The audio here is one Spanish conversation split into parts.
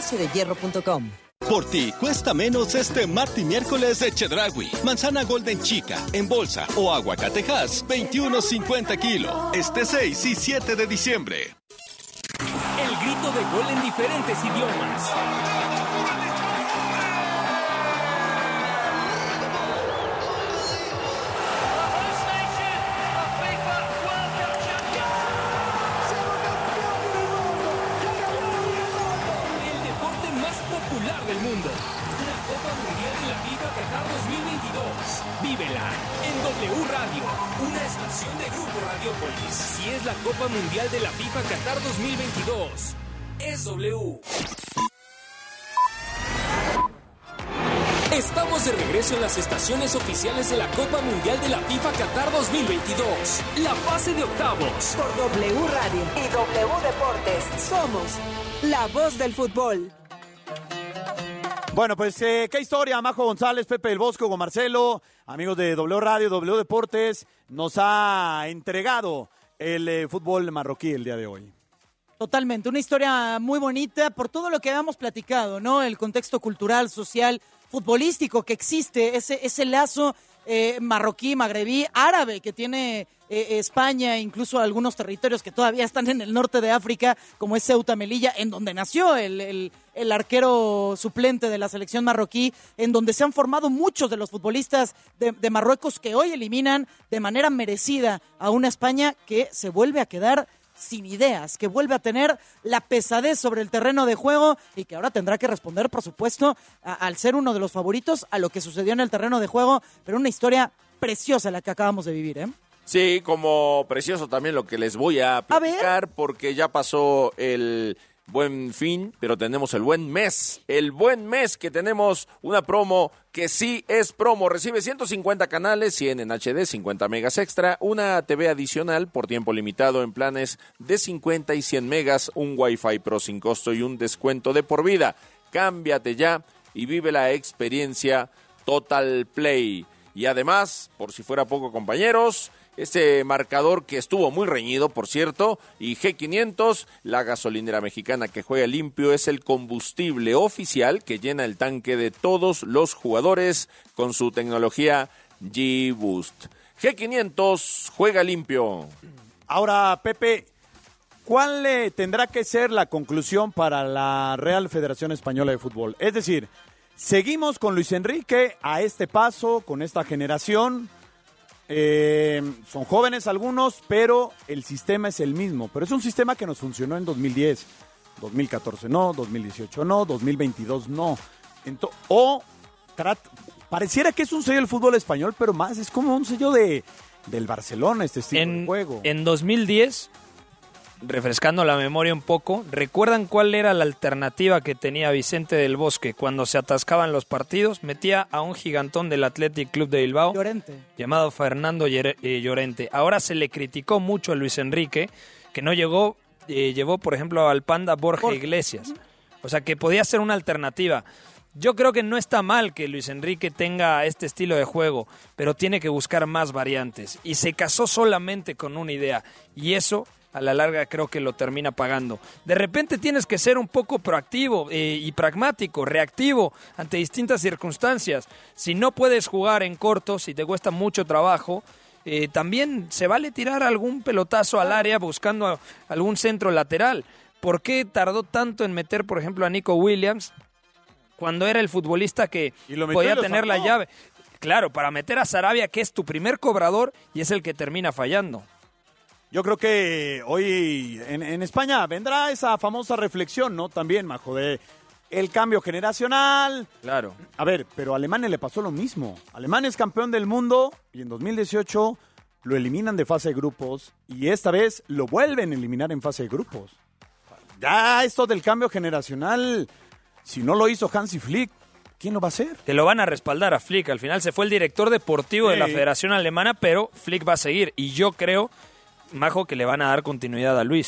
Palaciodehierro.com. Por ti, cuesta menos este martes y miércoles de Chedraui. Manzana Golden Chica, en bolsa o aguacatejas, 21.50 kilo. Este 6 y 7 de diciembre. El grito de gol en diferentes idiomas. Del mundo. La Copa Mundial de la FIFA Qatar 2022. Vívela en W Radio, una estación de Grupo Radiopolis. Si es la Copa Mundial de la FIFA Qatar 2022, es W. Estamos de regreso en las estaciones oficiales de la Copa Mundial de la FIFA Qatar 2022. La fase de octavos. Por W Radio y W Deportes. Somos la voz del fútbol. Bueno, pues qué historia, Majo González, Pepe del Bosque, Hugo Marcelo, amigos de W Radio, W Deportes, nos ha entregado el fútbol marroquí el día de hoy. Totalmente, una historia muy bonita por todo lo que habíamos platicado, ¿no? El contexto cultural, social, futbolístico que existe, ese lazo marroquí, magrebí, árabe que tiene España, incluso algunos territorios que todavía están en el norte de África, como es Ceuta, Melilla, en donde nació el arquero suplente de la selección marroquí, en donde se han formado muchos de los futbolistas de Marruecos que hoy eliminan de manera merecida a una España que se vuelve a quedar sin ideas, que vuelve a tener la pesadez sobre el terreno de juego y que ahora tendrá que responder, por supuesto, al ser uno de los favoritos a lo que sucedió en el terreno de juego, pero una historia preciosa la que acabamos de vivir, ¿eh? Sí, como precioso también lo que les voy a platicar, porque ya pasó el Buen Fin, pero tenemos el Buen Mes. El Buen Mes, que tenemos una promo que sí es promo. Recibe 150 canales, 100 en HD, 50 megas extra, una TV adicional por tiempo limitado en planes de 50 y 100 megas, un Wi-Fi Pro sin costo y un descuento de por vida. Cámbiate ya y vive la experiencia Total Play. Y además, por si fuera poco, compañeros, este marcador que estuvo muy reñido, por cierto, y G500, la gasolinera mexicana que juega limpio, es el combustible oficial que llena el tanque de todos los jugadores con su tecnología G-Boost. G500, juega limpio. Ahora, Pepe, ¿cuál tendrá que ser la conclusión para la Real Federación Española de Fútbol? Es decir, seguimos con Luis Enrique a este paso, con esta generación. Son jóvenes algunos, pero el sistema es el mismo. Pero es un sistema que nos funcionó en 2010, 2014 no, 2018 no, 2022 no. Pareciera que es un sello del fútbol español, pero más es como un sello del Barcelona, este estilo de juego. En 2010, refrescando la memoria un poco, ¿recuerdan cuál era la alternativa que tenía Vicente del Bosque cuando se atascaban los partidos? Metía a un gigantón del Athletic Club de Bilbao, Llorente, llamado Fernando Llorente. Ahora se le criticó mucho a Luis Enrique, que no llevó, por ejemplo, al Panda Borja Iglesias. O sea, que podía ser una alternativa. Yo creo que no está mal que Luis Enrique tenga este estilo de juego, pero tiene que buscar más variantes. Y se casó solamente con una idea, y eso a la larga creo que lo termina pagando. De repente tienes que ser un poco proactivo y pragmático, reactivo ante distintas circunstancias. Si no puedes jugar en corto, si te cuesta mucho trabajo, también se vale tirar algún pelotazo al área buscando algún centro lateral. ¿Por qué tardó tanto en meter, por ejemplo, a Nico Williams cuando era el futbolista que podía tener la llave? Claro, para meter a Sarabia, que es tu primer cobrador y es el que termina fallando. Yo creo que hoy en España vendrá esa famosa reflexión, ¿no? También, Majo, de el cambio generacional. Claro. A ver, pero a Alemania le pasó lo mismo. Alemania es campeón del mundo y en 2018 lo eliminan de fase de grupos y esta vez lo vuelven a eliminar en fase de grupos. Ya esto del cambio generacional, si no lo hizo Hansi Flick, ¿quién lo va a hacer? Te lo van a respaldar a Flick. Al final se fue el director deportivo de la Federación Alemana, pero Flick va a seguir. Y yo creo, Majo, que le van a dar continuidad a Luis.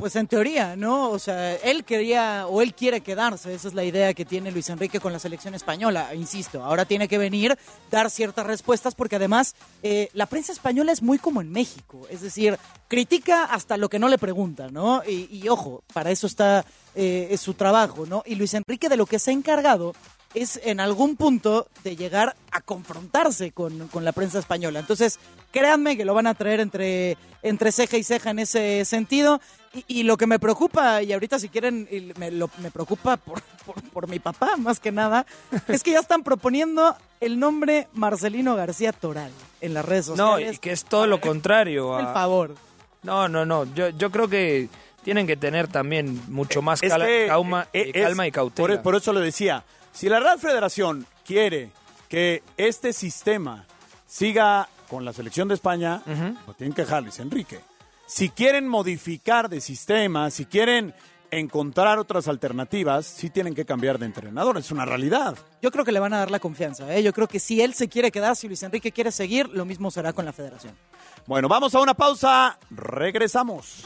Pues en teoría, ¿no? O sea, él quería o él quiere quedarse. Esa es la idea que tiene Luis Enrique con la selección española. Insisto, ahora tiene que venir, dar ciertas respuestas porque además la prensa española es muy como en México. Es decir, critica hasta lo que no le preguntan, ¿no? Y ojo, para eso está es su trabajo, ¿no? Y Luis Enrique de lo que se ha encargado es en algún punto de llegar a confrontarse con la prensa española. Entonces, créanme que lo van a traer entre ceja y ceja en ese sentido. Y lo que me preocupa, y ahorita si quieren, me preocupa por mi papá más que nada, es que ya están proponiendo el nombre Marcelino García Toral en las redes sociales. No, y que es todo lo contrario. Por favor. No. Yo creo que tienen que tener también mucho más calma y cautela. Por eso lo decía. Si la Real Federación quiere que este sistema siga con la selección de España, lo tienen que dejar Luis Enrique. Si quieren modificar de sistema, si quieren encontrar otras alternativas, sí tienen que cambiar de entrenador, es una realidad. Yo creo que le van a dar la confianza, ¿eh? Yo creo que si él se quiere quedar, si Luis Enrique quiere seguir, lo mismo será con la Federación. Bueno, vamos a una pausa, regresamos.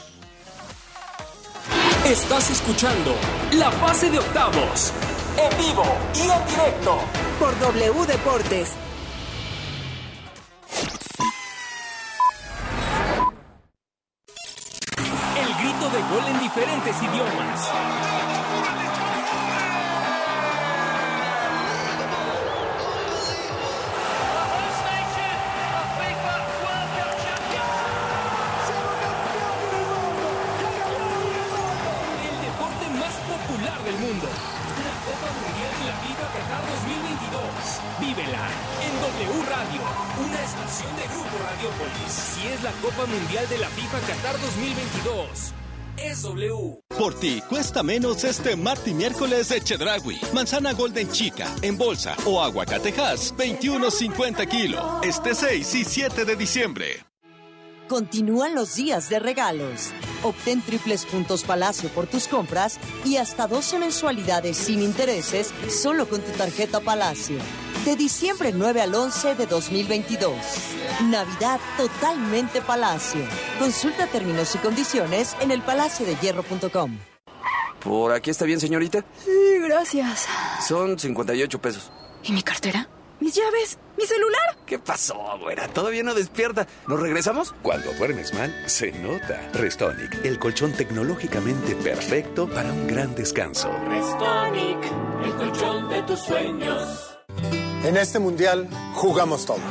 Estás escuchando La Fase de Octavos, en vivo y en directo por W Deportes. El grito de gol en diferentes idiomas. El deporte más popular del mundo. La Copa Mundial de la FIFA Qatar 2022. Vívela en W Radio, una estación de Grupo Radiopolis. Si es la Copa Mundial de la FIFA Qatar 2022, es W. Por ti cuesta menos este martes y miércoles de Chedraui. Manzana Golden Chica, en bolsa o aguacatejas, 21.50 kilo. Este 6 y 7 de diciembre. Continúan los días de regalos. Obtén triples puntos Palacio por tus compras y hasta 12 mensualidades sin intereses solo con tu tarjeta Palacio. De diciembre 9 al 11 de 2022. Navidad totalmente Palacio. Consulta términos y condiciones en elpalaciodehierro.com. ¿Por aquí está bien, señorita? Sí, gracias. Son 58 pesos. ¿Y mi cartera? ¿Mis llaves? ¿Mi celular? ¿Qué pasó, güera? ¿Todavía no despierta? ¿Nos regresamos? Cuando duermes mal, se nota. Restonic, el colchón tecnológicamente perfecto para un gran descanso. Restonic, el colchón de tus sueños. En este mundial jugamos todos.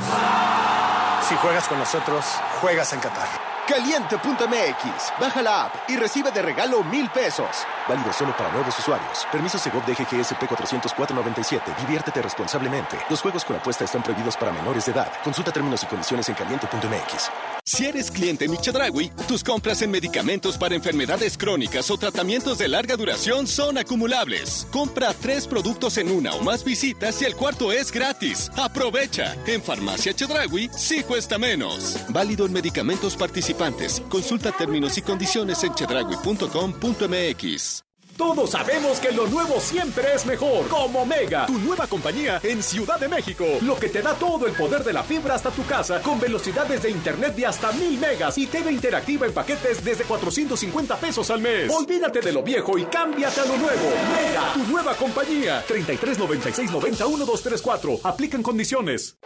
Si juegas con nosotros, juegas en Qatar. Caliente.mx. Baja la app y recibe de regalo 1,000 pesos. Válido solo para nuevos usuarios. Permiso Segov DGGSP 40497. Diviértete responsablemente. Los juegos con apuesta están prohibidos para menores de edad. Consulta términos y condiciones en caliente.mx. Si eres cliente Mi Chedraui, tus compras en medicamentos para enfermedades crónicas o tratamientos de larga duración son acumulables. Compra 3 productos en una o más visitas y el cuarto es gratis. ¡Aprovecha! En Farmacia Chedraui sí cuesta menos. Válido en medicamentos participantes. Consulta términos y condiciones en chedraui.com.mx. Todos sabemos que lo nuevo siempre es mejor. Como Mega, tu nueva compañía en Ciudad de México. Lo que te da todo el poder de la fibra hasta tu casa, con velocidades de internet de hasta 1,000 megas y TV interactiva en paquetes desde 450 pesos al mes. Olvídate de lo viejo y cámbiate a lo nuevo. Mega, tu nueva compañía. 33 96 90 1234. Aplican condiciones.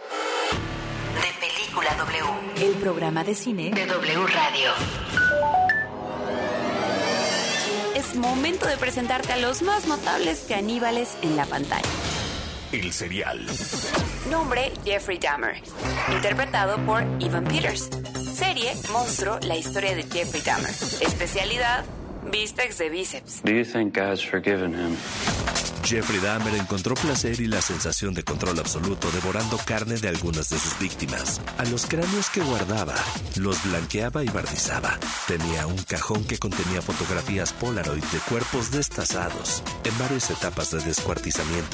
De Película W, el programa de cine de W Radio. Es momento de presentarte a los más notables caníbales en la pantalla. El serial. Nombre: Jeffrey Dahmer. Interpretado por Evan Peters. Serie: Monstruo, la historia de Jeffrey Dahmer. Especialidad: bíceps de bíceps. Do you think God's forgiven him? Jeffrey Dahmer encontró placer y la sensación de control absoluto devorando carne de algunas de sus víctimas. A los cráneos que guardaba, los blanqueaba y barnizaba. Tenía un cajón que contenía fotografías Polaroid de cuerpos destazados en varias etapas de descuartizamiento.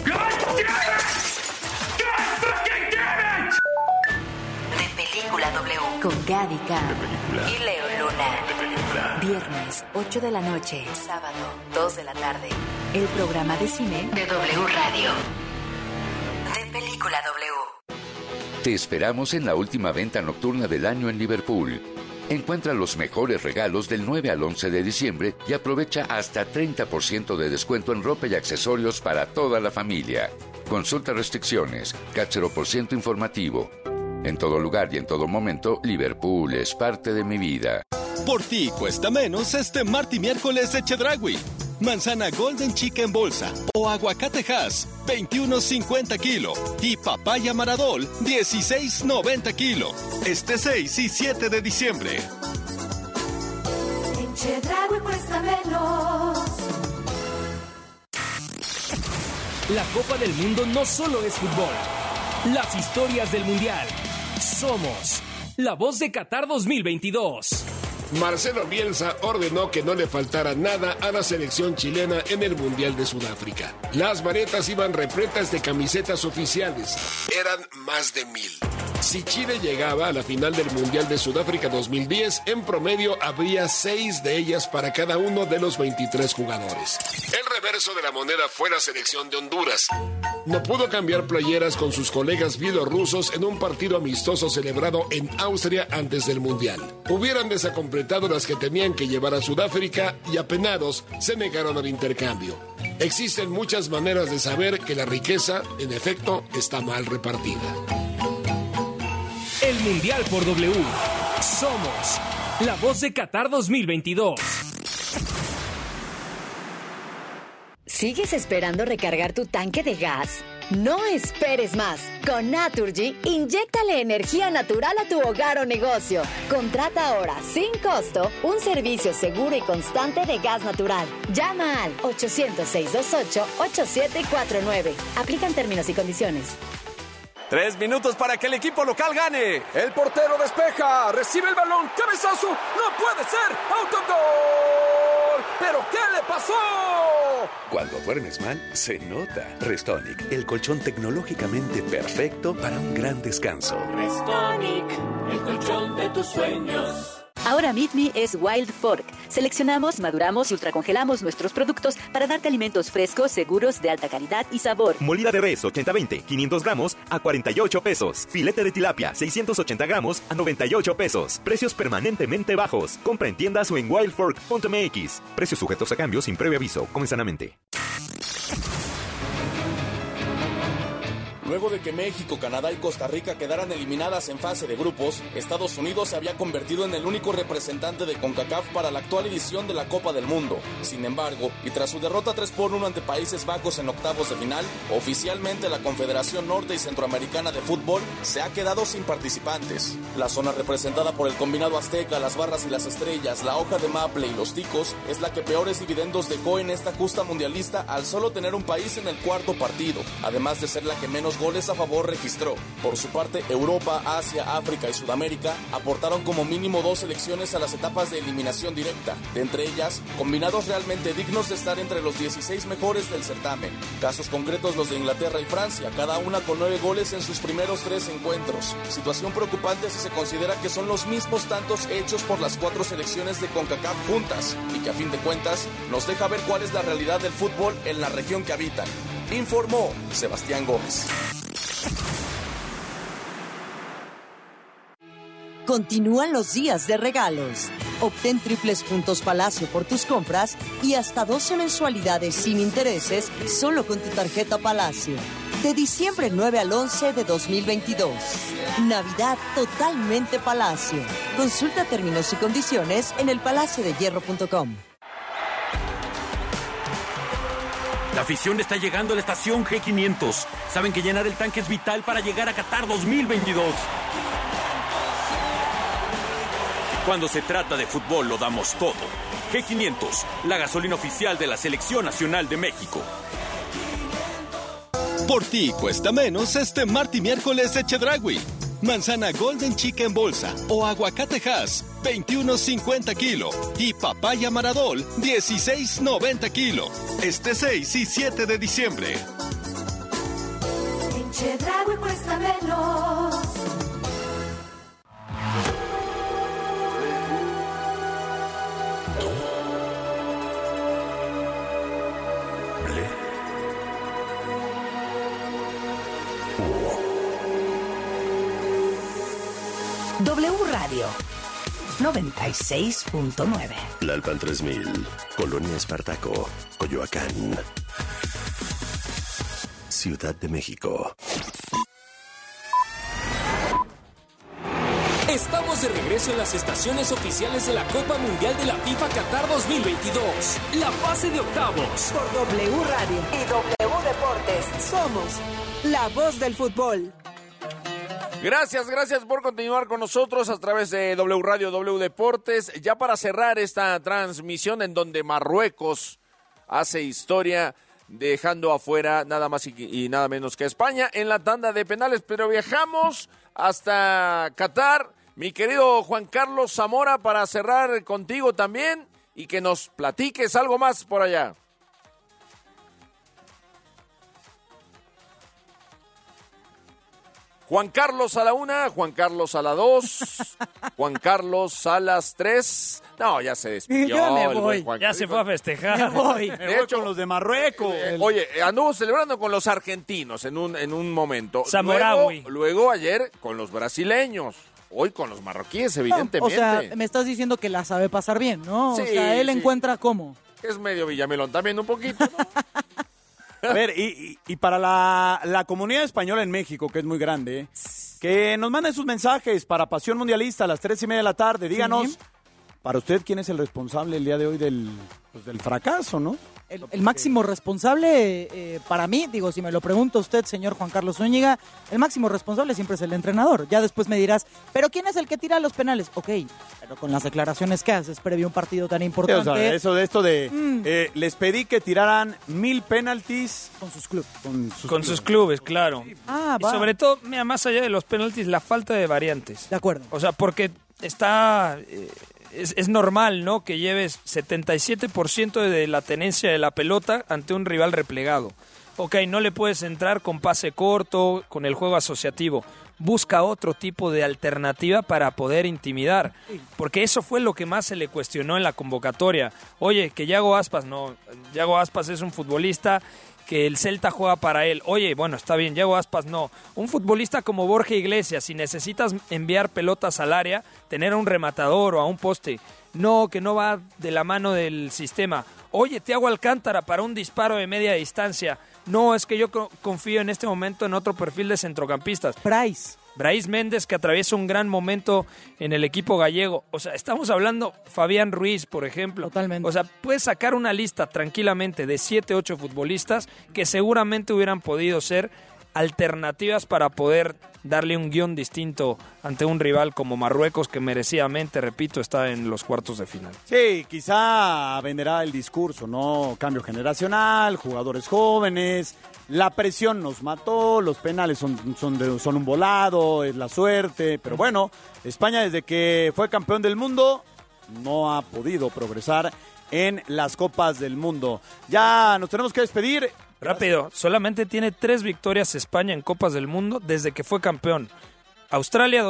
De Película W, con Gaby Khan y Leo Luna. Viernes, 8 de la noche, sábado, 2 de la tarde. El programa de cine de W Radio. De Película W. Te esperamos en la última venta nocturna del año en Liverpool. Encuentra los mejores regalos del 9 al 11 de diciembre y aprovecha hasta 30% de descuento en ropa y accesorios para toda la familia. Consulta restricciones. CAT 0% informativo. En todo lugar y en todo momento, Liverpool es parte de mi vida. Por ti cuesta menos este martes y miércoles de Chedraui. Manzana Golden Chicken en bolsa o aguacate Hass, 21.50 kilo. Y papaya Maradol, 16.90 kilo. Este 6 y 7 de diciembre. En Chedraui cuesta menos. La Copa del Mundo no solo es fútbol. Las historias del Mundial. Somos la voz de Qatar 2022. Marcelo Bielsa ordenó que no le faltara nada a la selección chilena en el Mundial de Sudáfrica. Las maletas iban repletas de camisetas oficiales. Eran más de 1,000. Si Chile llegaba a la final del Mundial de Sudáfrica 2010, en promedio habría 6 de ellas para cada uno de los 23 jugadores. El reverso de la moneda fue la selección de Honduras. No pudo cambiar playeras con sus colegas bielorrusos en un partido amistoso celebrado en Austria antes del Mundial. Hubieran desacompletado las que tenían que llevar a Sudáfrica y apenados se negaron al intercambio. Existen muchas maneras de saber que la riqueza, en efecto, está mal repartida. El Mundial por W. Somos la voz de Qatar 2022. ¿Sigues esperando recargar tu tanque de gas? No esperes más. Con Naturgy, inyéctale energía natural a tu hogar o negocio. Contrata ahora, sin costo, un servicio seguro y constante de gas natural. Llama al 800-628-8749. Aplican términos y condiciones. 3 minutos para que el equipo local gane. El portero despeja, recibe el balón, cabezazo, no puede ser, autogol. ¿Pero qué le pasó? Cuando duermes mal, se nota. Restonic, el colchón tecnológicamente perfecto para un gran descanso. Restonic, el colchón de tus sueños. Ahora Meet Me es Wild Pork. Seleccionamos, maduramos y ultracongelamos nuestros productos para darte alimentos frescos, seguros, de alta calidad y sabor. Molida de res 80-20, 500 gramos a 48 pesos. Filete de tilapia 680 gramos a 98 pesos. Precios permanentemente bajos. Compra en tiendas o en wildpork.mx. Precios sujetos a cambio sin previo aviso. Come sanamente. Luego de que México, Canadá y Costa Rica quedaran eliminadas en fase de grupos, Estados Unidos se había convertido en el único representante de CONCACAF para la actual edición de la Copa del Mundo. Sin embargo, y tras su derrota 3-1 ante Países Bajos en octavos de final, oficialmente la Confederación Norte y Centroamericana de Fútbol se ha quedado sin participantes. La zona representada por el combinado azteca, las barras y las estrellas, la hoja de maple y los ticos es la que peores dividendos dejó en esta justa mundialista al solo tener un país en el cuarto partido, además de ser la que menos goles a favor registró. Por su parte, Europa, Asia, África y Sudamérica aportaron como mínimo 2 selecciones a las etapas de eliminación directa, de entre ellas, combinados realmente dignos de estar entre los 16 mejores del certamen. Casos concretos los de Inglaterra y Francia, cada una con 9 goles en sus primeros 3 encuentros. Situación preocupante si se considera que son los mismos tantos hechos por las 4 selecciones de CONCACAF juntas, y que a fin de cuentas nos deja ver cuál es la realidad del fútbol en la región que habitan. Informó Sebastián Gómez. Continúan los días de regalos. Obtén triples puntos Palacio por tus compras y hasta 12 mensualidades sin intereses solo con tu tarjeta Palacio. De diciembre 9 al 11 de 2022. Navidad totalmente Palacio. Consulta términos y condiciones en elpalaciodehierro.com. La afición está llegando a la estación G500. Saben que llenar el tanque es vital para llegar a Qatar 2022. Cuando se trata de fútbol lo damos todo. G500, la gasolina oficial de la Selección Nacional de México. Por ti cuesta menos este martes y miércoles de Chedraui. Manzana Golden Chicken en bolsa o aguacate Hass, 21.50 kilo. Y papaya Maradol, 16.90 kilo. Este 6 y 7 de diciembre. En Chedraui cuesta menos. W Radio. 96.9. Tlalpan 3000, Colonia Espartaco, Coyoacán, Ciudad de México. Estamos de regreso en las estaciones oficiales de la Copa Mundial de la FIFA Qatar 2022. La fase de octavos. Por W Radio y W Deportes. Somos la voz del fútbol. Gracias por continuar con nosotros a través de W Radio, W Deportes. Ya para cerrar esta transmisión en donde Marruecos hace historia, dejando afuera nada más y nada menos que España en la tanda de penales. Pero viajamos hasta Qatar, mi querido Juan Carlos Zamora, para cerrar contigo también y que nos platiques algo más por allá. Juan Carlos a la 1, Juan Carlos a la 2, Juan Carlos a las 3. No, ya se despidió. Yo me voy. Ya se fue a festejar. Me voy. De hecho, con los de Marruecos. Oye, anduvo celebrando con los argentinos en un momento. Zamorawi. Luego ayer con los brasileños. Hoy con los marroquíes, evidentemente. O sea, me estás diciendo que la sabe pasar bien, ¿no? Sí, o sea, él encuentra cómo. Es medio Villamelón también un poquito, ¿no? A ver, y para la comunidad española en México, que es muy grande, que nos manden sus mensajes para Pasión Mundialista a las 3:30 de la tarde. Díganos, ¿sí? Para usted, ¿quién es el responsable el día de hoy del fracaso, no? El máximo responsable, para mí, digo, si me lo pregunta usted, señor Juan Carlos Zúñiga, el máximo responsable siempre es el entrenador. Ya después me dirás, ¿pero quién es el que tira los penales? Ok, pero con las declaraciones que haces previo a un partido tan importante. Sí, o sea, les pedí que tiraran 1000 penaltis con sus clubes. Con sus clubes, claro. Ah, y sobre todo, mira, más allá de los penaltis, la falta de variantes. De acuerdo. O sea, porque está... Es normal, ¿no?, que lleves 77% de la tenencia de la pelota ante un rival replegado. Ok, no le puedes entrar con pase corto, con el juego asociativo. Busca otro tipo de alternativa para poder intimidar. Porque eso fue lo que más se le cuestionó en la convocatoria. Oye, que Yago Aspas, no. Yago Aspas es un futbolista que el Celta juega para él. Oye, bueno, está bien, Yago Aspas no. Un futbolista como Borja Iglesias, si necesitas enviar pelotas al área, tener a un rematador o a un poste. No, que no va de la mano del sistema. Oye, Thiago Alcántara para un disparo de media distancia. No, es que yo confío en este momento en otro perfil de centrocampistas. Brais Méndez, que atraviesa un gran momento en el equipo gallego. O sea, estamos hablando Fabián Ruiz, por ejemplo. Totalmente. O sea, puedes sacar una lista tranquilamente de 7, 8 futbolistas que seguramente hubieran podido ser alternativas para poder darle un guión distinto ante un rival como Marruecos, que merecidamente, repito, está en los cuartos de final. Sí, quizá venderá el discurso, ¿no? Cambio generacional, jugadores jóvenes, la presión nos mató, los penales son un volado, es la suerte, pero bueno, España desde que fue campeón del mundo no ha podido progresar en las Copas del Mundo. Ya nos tenemos que despedir. Rápido, solamente tiene 3 victorias España en Copas del Mundo desde que fue campeón. Australia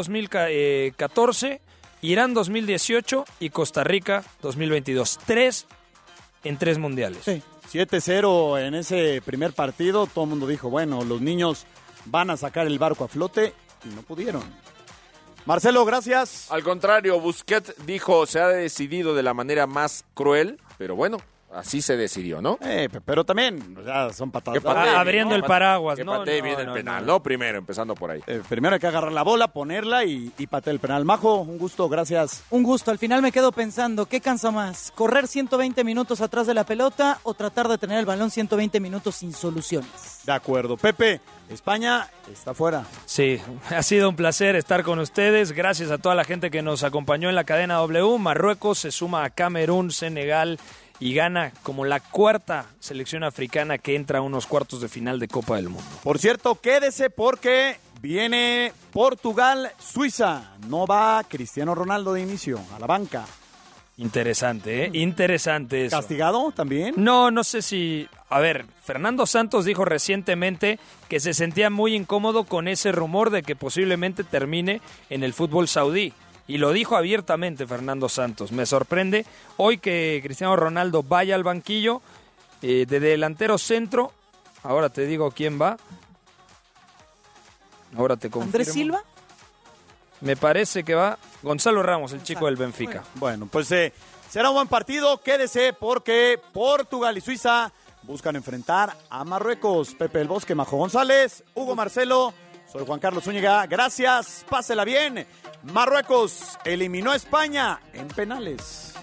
2014, Irán 2018 y Costa Rica 2022. 3 en 3 mundiales. Sí, 7-0 en ese primer partido. Todo el mundo dijo, bueno, los niños van a sacar el barco a flote y no pudieron. Marcelo, gracias. Al contrario, Busquets dijo, se ha decidido de la manera más cruel, pero bueno, así se decidió, ¿no? Pero también, o sea, son patadas. Abriendo el paraguas, que ¿no? patee bien el penal, ¿no? Primero, empezando por ahí. Primero hay que agarrar la bola, ponerla y patear el penal. Majo, un gusto, gracias. Un gusto. Al final me quedo pensando, ¿qué cansa más? ¿Correr 120 minutos atrás de la pelota o tratar de tener el balón 120 minutos sin soluciones? De acuerdo. Pepe, España está fuera. Sí, ha sido un placer estar con ustedes. Gracias a toda la gente que nos acompañó en la cadena W. Marruecos se suma a Camerún, Senegal y Ghana como la 4ª selección africana que entra a unos cuartos de final de Copa del Mundo. Por cierto, quédese porque viene Portugal-Suiza. No va Cristiano Ronaldo de inicio, a la banca. Interesante, Interesante eso. ¿Castigado también? No sé si... A ver, Fernando Santos dijo recientemente que se sentía muy incómodo con ese rumor de que posiblemente termine en el fútbol saudí. Y lo dijo abiertamente Fernando Santos. Me sorprende hoy que Cristiano Ronaldo vaya al banquillo de delantero centro. Ahora te digo quién va. Ahora te confirmo. ¿Andrés Silva? Me parece que va Gonzalo Ramos, el chico del Benfica. Bueno, pues será un buen partido. Quédese porque Portugal y Suiza buscan enfrentar a Marruecos. Pepe del Bosque, Majo González, Hugo Marcelo. Soy Juan Carlos Zúñiga. Gracias, pásela bien. Marruecos eliminó a España en penales.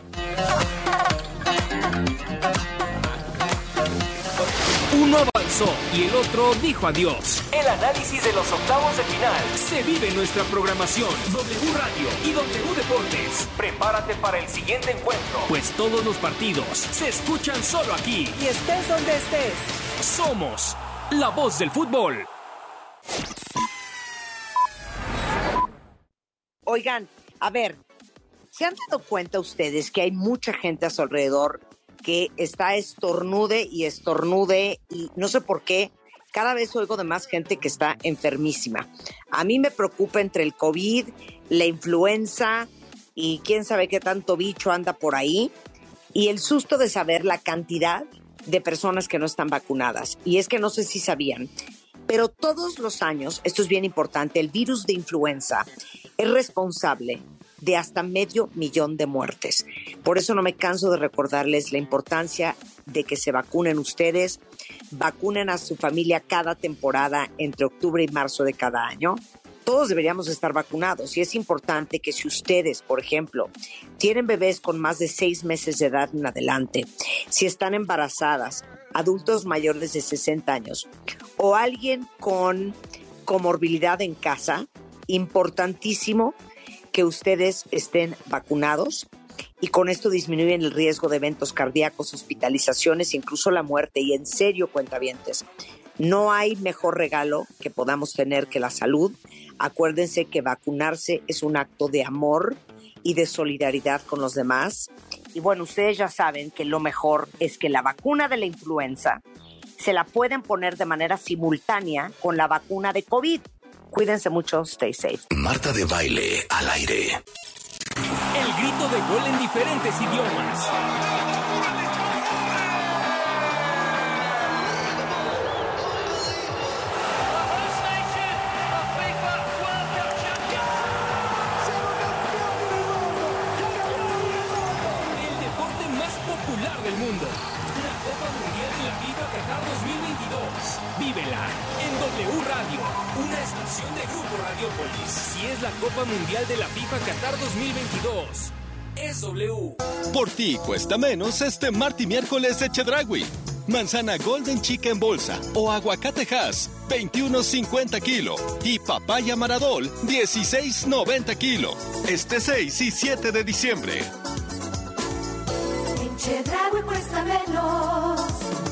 Uno avanzó y el otro dijo adiós. El análisis de los octavos de final se vive en nuestra programación W Radio y W Deportes. Prepárate para el siguiente encuentro, pues todos los partidos se escuchan solo aquí. Y estés donde estés. Somos la voz del fútbol. Oigan, a ver, ¿se han dado cuenta ustedes que hay mucha gente a su alrededor que está estornude y no sé por qué, cada vez oigo de más gente que está enfermísima? A mí me preocupa entre el COVID, la influenza y quién sabe qué tanto bicho anda por ahí, y el susto de saber la cantidad de personas que no están vacunadas. Y es que no sé si sabían, pero todos los años, esto es bien importante, el virus de influenza es responsable de hasta 500,000 de muertes. Por eso no me canso de recordarles la importancia de que se vacunen ustedes, vacunen a su familia cada temporada entre octubre y marzo de cada año. Todos deberíamos estar vacunados y es importante que si ustedes, por ejemplo, tienen bebés con más de 6 meses de edad en adelante, si están embarazadas, adultos mayores de 60 años o alguien con comorbilidad en casa, importantísimo que ustedes estén vacunados y con esto disminuyen el riesgo de eventos cardíacos, hospitalizaciones, incluso la muerte. Y en serio, cuentavientes, no hay mejor regalo que podamos tener que la salud. Acuérdense que vacunarse es un acto de amor y de solidaridad con los demás. Y bueno, ustedes ya saben que lo mejor es que la vacuna de la influenza se la pueden poner de manera simultánea con la vacuna de COVID. Cuídense mucho, stay safe. Marta de Baile al aire. El grito de gol en diferentes idiomas. El deporte más popular del mundo. La Copa Mundial de la FIFA Qatar 2022. Vívela en W Radio, una estación de Grupo Radiopolis. Si es la Copa Mundial de la FIFA Qatar 2022, es W. Por ti cuesta menos este martes y miércoles de Chedraui. Manzana Golden Chicken en bolsa o aguacate Hass, 21.50 kilo. Y papaya Maradol, 16.90 kilo. Este 6 y 7 de diciembre. En Chedraui cuesta menos.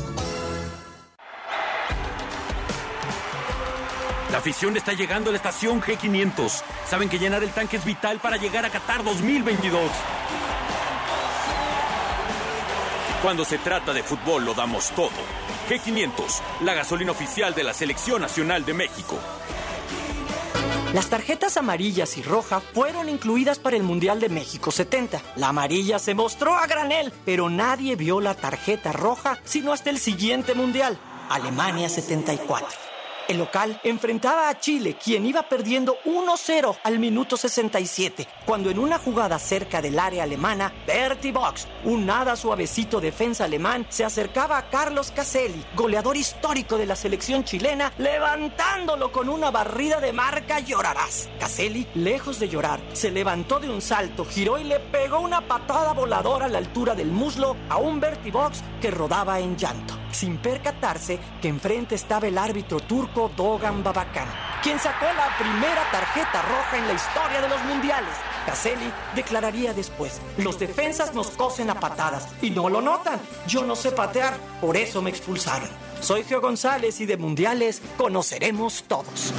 La afición está llegando a la estación G500. Saben que llenar el tanque es vital para llegar a Qatar 2022. Cuando se trata de fútbol lo damos todo. G500, la gasolina oficial de la Selección Nacional de México. Las tarjetas amarillas y roja fueron incluidas para el Mundial de México 70. La amarilla se mostró a granel, pero nadie vio la tarjeta roja sino hasta el siguiente Mundial, Alemania 74. El local enfrentaba a Chile, quien iba perdiendo 1-0 al minuto 67, cuando en una jugada cerca del área alemana, Bertie Box, un nada suavecito defensa alemán, se acercaba a Carlos Caselli, goleador histórico de la selección chilena, levantándolo con una barrida de marca Llorarás. Caselli, lejos de llorar, se levantó de un salto, giró y le pegó una patada voladora a la altura del muslo a un Bertie Box que rodaba en llanto, sin percatarse que enfrente estaba el árbitro turco Dogan Babacan, quien sacó la primera tarjeta roja en la historia de los mundiales. Caselli declararía después: los defensas nos cosen a patadas y no lo notan. Yo no sé patear, por eso me expulsaron. Soy Geo González y de mundiales conoceremos todos.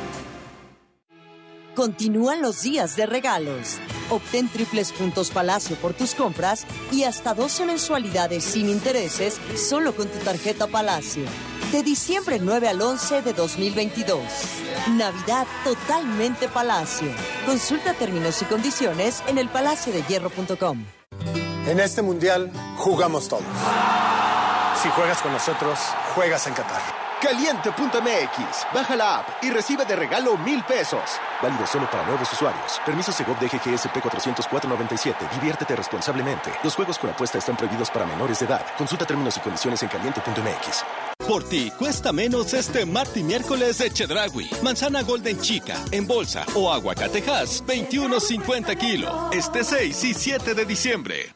Continúan los días de regalos. Obtén triples puntos Palacio por tus compras y hasta 12 mensualidades sin intereses solo con tu tarjeta Palacio. De diciembre 9 al 11 de 2022. Navidad totalmente Palacio. Consulta términos y condiciones en elpalaciodehierro.com. En este mundial jugamos todos. Si juegas con nosotros, juegas en Qatar. Caliente.mx. Baja la app y recibe de regalo 1,000 pesos. Válido solo para nuevos usuarios. Permiso Segov DGGSP 40497. Diviértete responsablemente. Los juegos con apuesta están prohibidos para menores de edad. Consulta términos y condiciones en caliente.mx. Por ti, cuesta menos este martes y miércoles de Chedraui. Manzana Golden Chica, en bolsa o aguacatejas, 21.50 kilo. Este 6 y 7 de diciembre.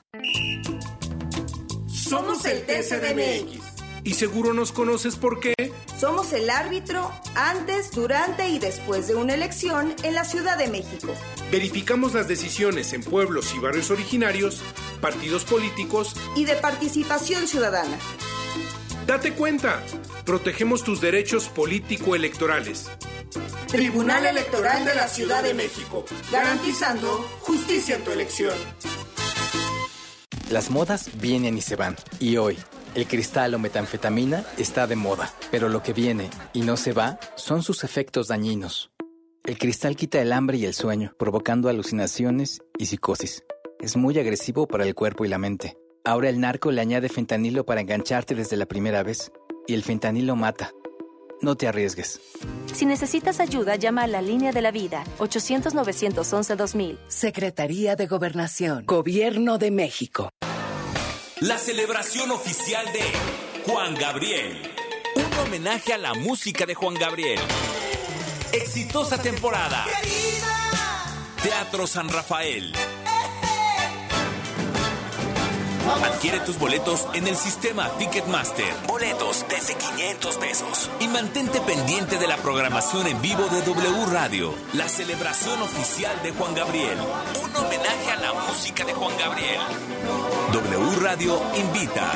Somos el TCDMX. Y seguro nos conoces ¿por qué? Somos el árbitro antes, durante y después de una elección en la Ciudad de México. Verificamos las decisiones en pueblos y barrios originarios, partidos políticos y de participación ciudadana. Date cuenta, protegemos tus derechos político-electorales. Tribunal Electoral de la Ciudad de México, garantizando justicia en tu elección. Las modas vienen y se van, y hoy el cristal o metanfetamina está de moda, pero lo que viene y no se va son sus efectos dañinos. El cristal quita el hambre y el sueño, provocando alucinaciones y psicosis. Es muy agresivo para el cuerpo y la mente. Ahora el narco le añade fentanilo para engancharte desde la primera vez, y el fentanilo mata. No te arriesgues. Si necesitas ayuda, llama a la Línea de la Vida, 800-911-2000. Secretaría de Gobernación, Gobierno de México. La celebración oficial de Juan Gabriel. Un homenaje a la música de Juan Gabriel. Exitosa temporada. Teatro San Rafael. Adquiere tus boletos en el sistema Ticketmaster. Boletos desde 500 pesos. Y mantente pendiente de la programación en vivo de W Radio. La celebración oficial de Juan Gabriel. Un homenaje a la música de Juan Gabriel. W Radio invita.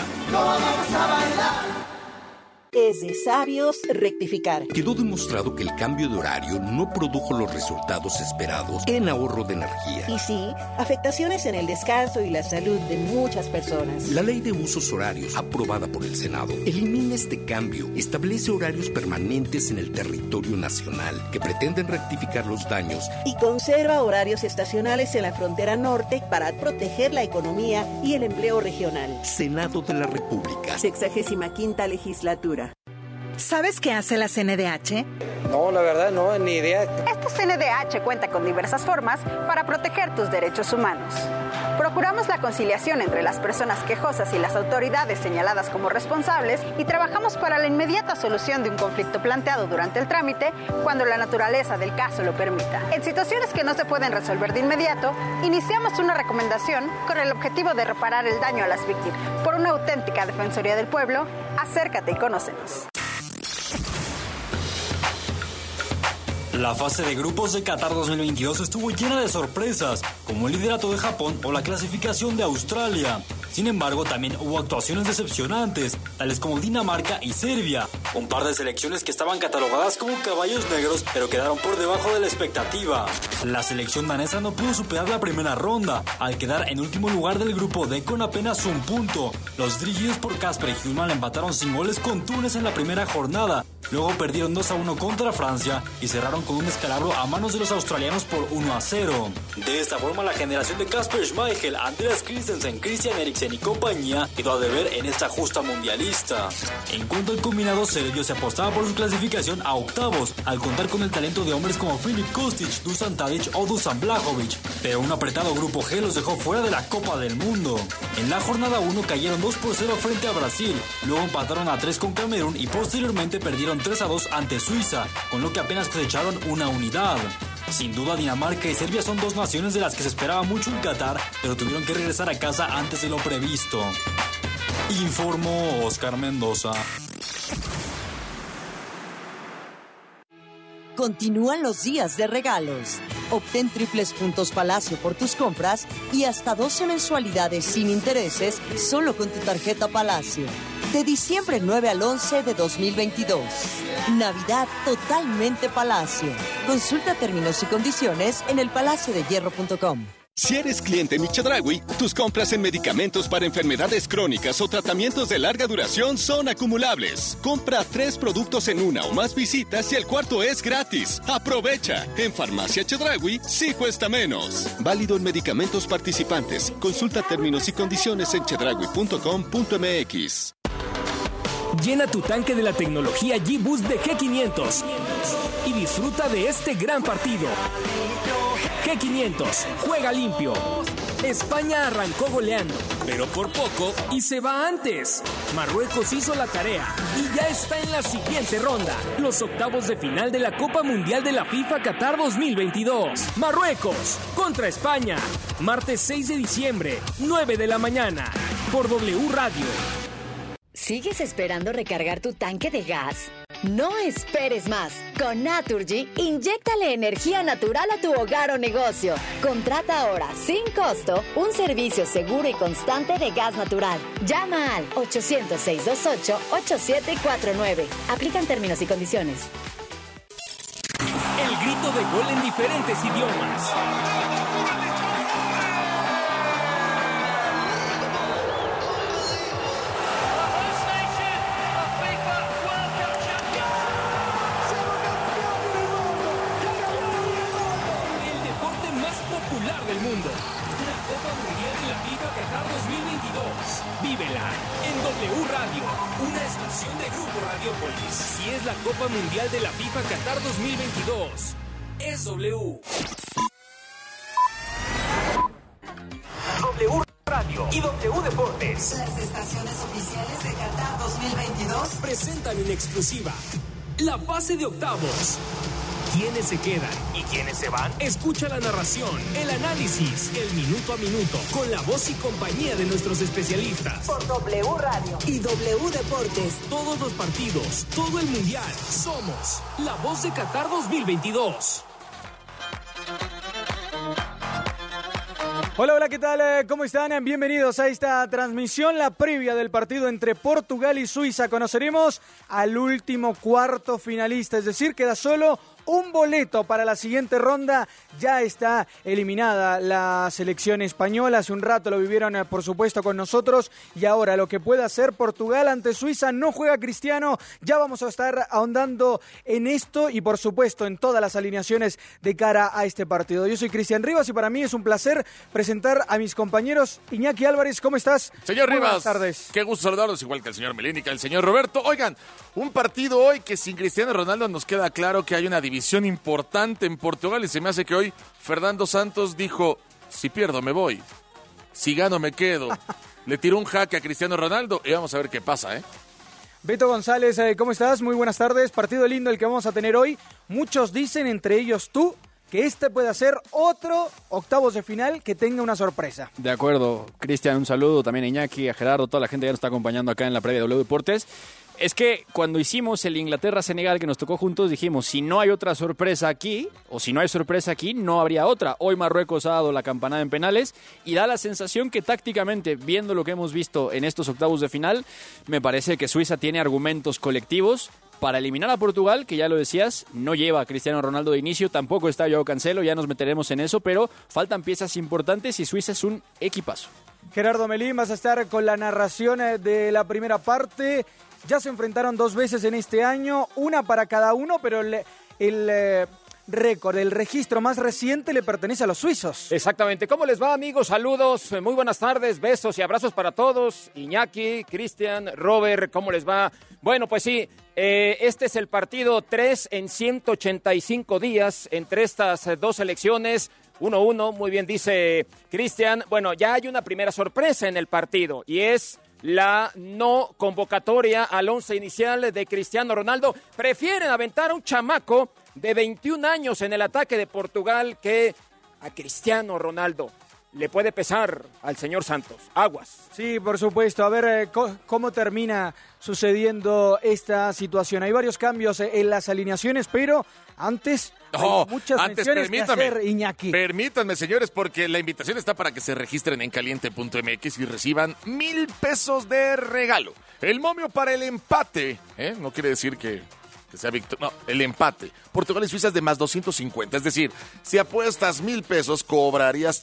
Es de sabios rectificar. Quedó demostrado que el cambio de horario no produjo los resultados esperados en ahorro de energía. Y sí, afectaciones en el descanso y la salud de muchas personas. La Ley de Usos Horarios, aprobada por el Senado, elimina este cambio, establece horarios permanentes en el territorio nacional que pretenden rectificar los daños y conserva horarios estacionales en la frontera norte para proteger la economía y el empleo regional. Senado de la República. 65ª legislatura. ¿Sabes qué hace la CNDH? No, la verdad no, ni idea. Esta CNDH cuenta con diversas formas para proteger tus derechos humanos. Procuramos la conciliación entre las personas quejosas y las autoridades señaladas como responsables y trabajamos para la inmediata solución de un conflicto planteado durante el trámite cuando la naturaleza del caso lo permita. En situaciones que no se pueden resolver de inmediato, iniciamos una recomendación con el objetivo de reparar el daño a las víctimas. Por una auténtica Defensoría del Pueblo, acércate y conócenos. La fase de grupos de Qatar 2022 estuvo llena de sorpresas, como el liderato de Japón o la clasificación de Australia. Sin embargo, también hubo actuaciones decepcionantes, tales como Dinamarca y Serbia, un par de selecciones que estaban catalogadas como caballos negros, pero quedaron por debajo de la expectativa. La selección danesa no pudo superar la primera ronda, al quedar en último lugar del grupo D con apenas un punto. Los dirigidos por Kasper y Hjulmand empataron sin goles con Túnez en la primera jornada, luego perdieron 2-1 contra Francia y cerraron con un descalabro a manos de los australianos por 1-0. De esta forma, la generación de Kasper Schmeichel, Andreas Christensen, Christian Eriksen y compañía quedó a deber en esta justa mundialista. En cuanto al combinado serbio, se apostaba por su clasificación a octavos, al contar con el talento de hombres como Filip Kostic, Dusan Tadic o Dusan Blajovic, pero un apretado grupo G los dejó fuera de la Copa del Mundo. En la jornada 1 cayeron 2-0 frente a Brasil, luego empataron a 3 con Camerún y posteriormente perdieron 3-2 ante Suiza, con lo que apenas cosecharon una unidad. Sin duda, Dinamarca y Serbia son dos naciones de las que se esperaba mucho en Qatar, pero tuvieron que regresar a casa antes de lo previsto. Informó Oscar Mendoza. Continúan los días de regalos. Obtén triples puntos Palacio por tus compras y hasta 12 mensualidades sin intereses solo con tu tarjeta Palacio. De diciembre 9 al 11 de 2022. Navidad totalmente Palacio. Consulta términos y condiciones en elpalaciodehierro.com. Si eres cliente Chedraui, tus compras en medicamentos para enfermedades crónicas o tratamientos de larga duración son acumulables. Compra 3 productos en una o más visitas y el cuarto es gratis. ¡Aprovecha! En Farmacia Chedraui sí cuesta menos. Válido en medicamentos participantes. Consulta términos y condiciones en chedraui.com.mx. Llena tu tanque de la tecnología G-Boost de G500 y disfruta de este gran partido. G500, juega limpio. España arrancó goleando, pero por poco y se va antes. Marruecos hizo la tarea y ya está en la siguiente ronda, los octavos de final de la Copa Mundial de la FIFA Qatar 2022. Marruecos contra España, martes 6 de diciembre, 9 de la mañana, por W Radio. ¿Sigues esperando recargar tu tanque de gas? No esperes más. Con Naturgy, inyéctale energía natural a tu hogar o negocio. Contrata ahora, sin costo, un servicio seguro y constante de gas natural. Llama al 800-628-8749. Aplican términos y condiciones. El grito de gol en diferentes idiomas. Del mundo. La Copa Mundial de la FIFA Qatar 2022. Vívela en W Radio, una estación de Grupo Radiopolis. Si es la Copa Mundial de la FIFA Qatar 2022, es W. W Radio y W Deportes, las estaciones oficiales de Qatar 2022, presentan en exclusiva la fase de octavos. ¿Quiénes se quedan y quiénes se van? Escucha la narración, el análisis, el minuto a minuto, con la voz y compañía de nuestros especialistas. Por W Radio y W Deportes. Todos los partidos, todo el mundial. Somos la voz de Qatar 2022. Hola, hola, ¿qué tal? ¿Cómo están? Bienvenidos a esta transmisión, la previa del partido entre Portugal y Suiza. Conoceremos al último cuarto finalista, es decir, queda solo un boleto para la siguiente ronda. Ya está eliminada la selección española. Hace un rato lo vivieron, por supuesto, con nosotros. Y ahora lo que puede hacer Portugal ante Suiza. No juega Cristiano. Ya vamos a estar ahondando en esto y, por supuesto, en todas las alineaciones de cara a este partido. Yo soy Cristian Rivas y para mí es un placer presentar a mis compañeros. Iñaki Álvarez, ¿cómo estás? Señor Rivas, buenas tardes. Qué gusto saludarlos, igual que el señor Melínica, el señor Roberto. Oigan, un partido hoy que sin Cristiano Ronaldo nos queda claro que hay una división importante en Portugal y se me hace que hoy Fernando Santos dijo, si pierdo me voy, si gano me quedo. Le tiró un jaque a Cristiano Ronaldo y vamos a ver qué pasa, ¿eh? Beto González, ¿cómo estás? Muy buenas tardes. Partido lindo el que vamos a tener hoy. Muchos dicen, entre ellos tú, que este puede ser otro octavos de final que tenga una sorpresa. De acuerdo, Cristian, un saludo también a Iñaki, a Gerardo, toda la gente que nos está acompañando acá en la previa de W Deportes. Es que cuando hicimos el Inglaterra-Senegal que nos tocó juntos, dijimos, si no hay otra sorpresa aquí, o si no hay sorpresa aquí, no habría otra. Hoy Marruecos ha dado la campanada en penales y da la sensación que tácticamente, viendo lo que hemos visto en estos octavos de final, me parece que Suiza tiene argumentos colectivos para eliminar a Portugal, que ya lo decías, no lleva a Cristiano Ronaldo de inicio, tampoco está Joao Cancelo, ya nos meteremos en eso, pero faltan piezas importantes y Suiza es un equipazo. Gerardo Melín, vas a estar con la narración de la primera parte. Ya se enfrentaron 2 veces en este año, una para cada uno, pero el récord, el registro más reciente le pertenece a los suizos. Exactamente. ¿Cómo les va, amigos? Saludos, muy buenas tardes, besos y abrazos para todos. Iñaki, Cristian, Robert, ¿cómo les va? Bueno, pues sí, este es el partido 3 en 185 días entre estas dos selecciones. 1-1, muy bien dice Cristian. Bueno, ya hay una primera sorpresa en el partido y es la no convocatoria al 11 inicial de Cristiano Ronaldo. Prefieren aventar a un chamaco de 21 años en el ataque de Portugal que a Cristiano Ronaldo. Le puede pesar al señor Santos. Aguas. Sí, por supuesto. A ver cómo termina sucediendo esta situación. Hay varios cambios en las alineaciones, pero antes hay muchas menciones que hacer, Iñaki. Permítanme, señores, porque la invitación está para que se registren en caliente.mx y reciban 1,000 pesos de regalo. El momio para el empate, no quiere decir que sea victoria, no, el empate. Portugal y Suiza es de más 250, es decir, si apuestas 1,000 pesos, cobrarías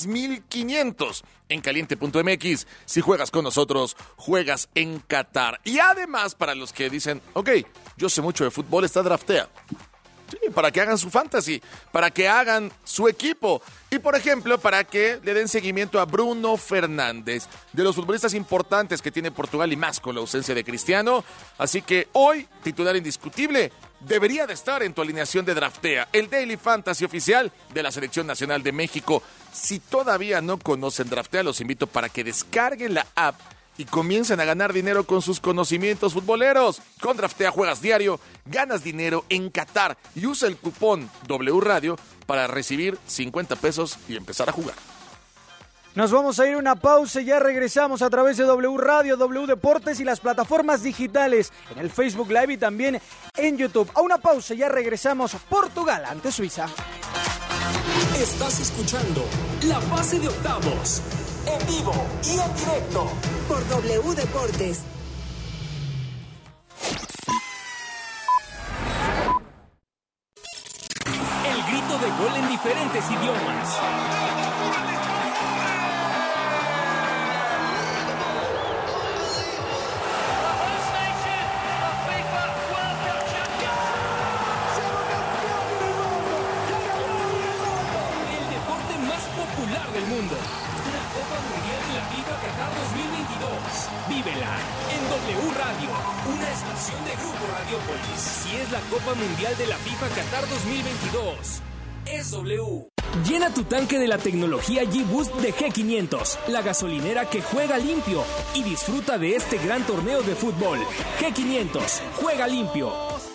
3,500 en caliente.mx. Si juegas con nosotros, juegas en Qatar. Y además, para los que dicen, ok, yo sé mucho de fútbol, está Draftea. Sí, para que hagan su fantasy, para que hagan su equipo y, por ejemplo, para que le den seguimiento a Bruno Fernández, de los futbolistas importantes que tiene Portugal y más con la ausencia de Cristiano. Así que hoy, titular indiscutible, debería de estar en tu alineación de Draftea, el Daily Fantasy oficial de la Selección Nacional de México. Si todavía no conocen Draftea, los invito para que descarguen la app y comiencen a ganar dinero con sus conocimientos futboleros. Con Draftea juegas diario, ganas dinero en Qatar y usa el cupón W Radio para recibir 50 pesos y empezar a jugar. Nos vamos a ir a una pausa y ya regresamos a través de W Radio, W Deportes y las plataformas digitales en el Facebook Live y también en YouTube. A una pausa y ya regresamos. Portugal ante Suiza. Estás escuchando La Fase de Octavos, en vivo y en directo por W Deportes. El grito de gol en diferentes idiomas. El deporte más popular del mundo. La Copa Mundial de la FIFA Qatar 2022. Vívela en W Radio, una estación de Grupo Radiopolis. Si es la Copa Mundial de la FIFA Qatar 2022, es W. Llena tu tanque de la tecnología G-Boost de G500, la gasolinera que juega limpio, y disfruta de este gran torneo de fútbol. G500, juega limpio.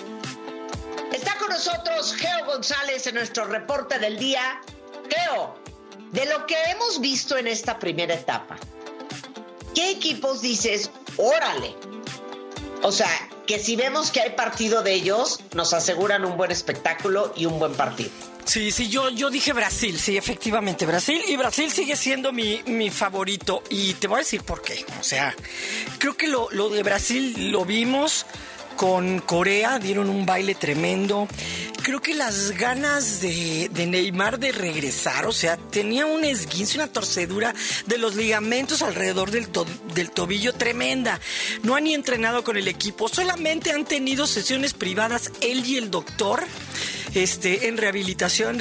Está con nosotros Geo González en nuestro reporte del día. Geo, de lo que hemos visto en esta primera etapa, ¿qué equipos dices, órale? O sea, que si vemos que hay partido de ellos, nos aseguran un buen espectáculo y un buen partido. Sí, yo dije Brasil, sí, efectivamente, Brasil. Y Brasil sigue siendo mi favorito. Y te voy a decir por qué. O sea, creo que lo de Brasil lo vimos con Corea, dieron un baile tremendo. Creo que las ganas de Neymar de regresar, o sea, tenía un esguince, una torcedura de los ligamentos alrededor del tobillo tremenda. No han ni entrenado con el equipo, solamente han tenido sesiones privadas él y el doctor. En rehabilitación,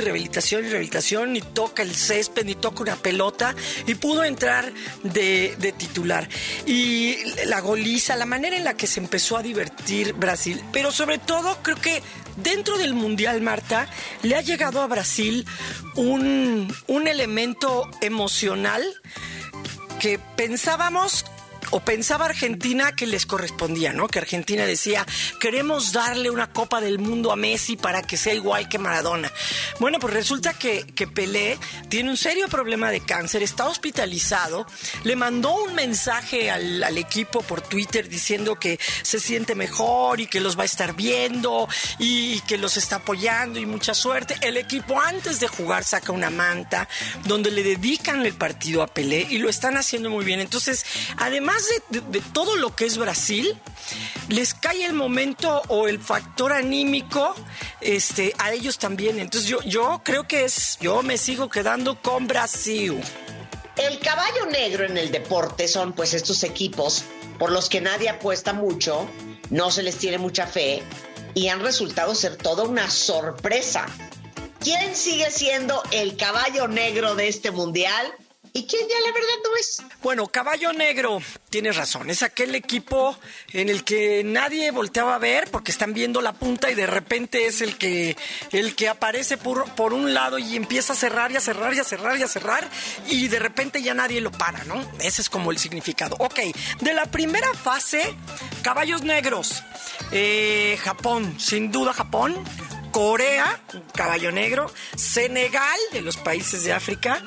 ni toca el césped, ni toca una pelota, y pudo entrar de titular. Y la goliza, la manera en la que se empezó a divertir Brasil, pero sobre todo creo que dentro del Mundial, Marta, le ha llegado a Brasil un elemento emocional que pensábamos o pensaba Argentina que les correspondía, ¿no? Que Argentina decía, queremos darle una Copa del Mundo a Messi para que sea igual que Maradona. Bueno, pues resulta que Pelé tiene un serio problema de cáncer, está hospitalizado, le mandó un mensaje al equipo por Twitter diciendo que se siente mejor y que los va a estar viendo y que los está apoyando y mucha suerte. El equipo antes de jugar saca una manta donde le dedican el partido a Pelé y lo están haciendo muy bien. Entonces, además de todo lo que es Brasil, les cae el momento o el factor anímico a ellos también. Entonces yo creo que yo me sigo quedando con Brasil. El caballo negro en el deporte son pues estos equipos por los que nadie apuesta mucho, no se les tiene mucha fe y han resultado ser toda una sorpresa. ¿Quién sigue siendo el caballo negro de este mundial? ¿Y quién ya la verdad no es? Bueno, caballo negro, tienes razón. Es aquel equipo en el que nadie volteaba a ver porque están viendo la punta y de repente es el que aparece por un lado y empieza a cerrar y a cerrar y a cerrar y a cerrar y de repente ya nadie lo para, ¿no? Ese es como el significado. Ok, de la primera fase, caballos negros. Japón, sin duda Japón. Corea, caballo negro. Senegal, de los países de África.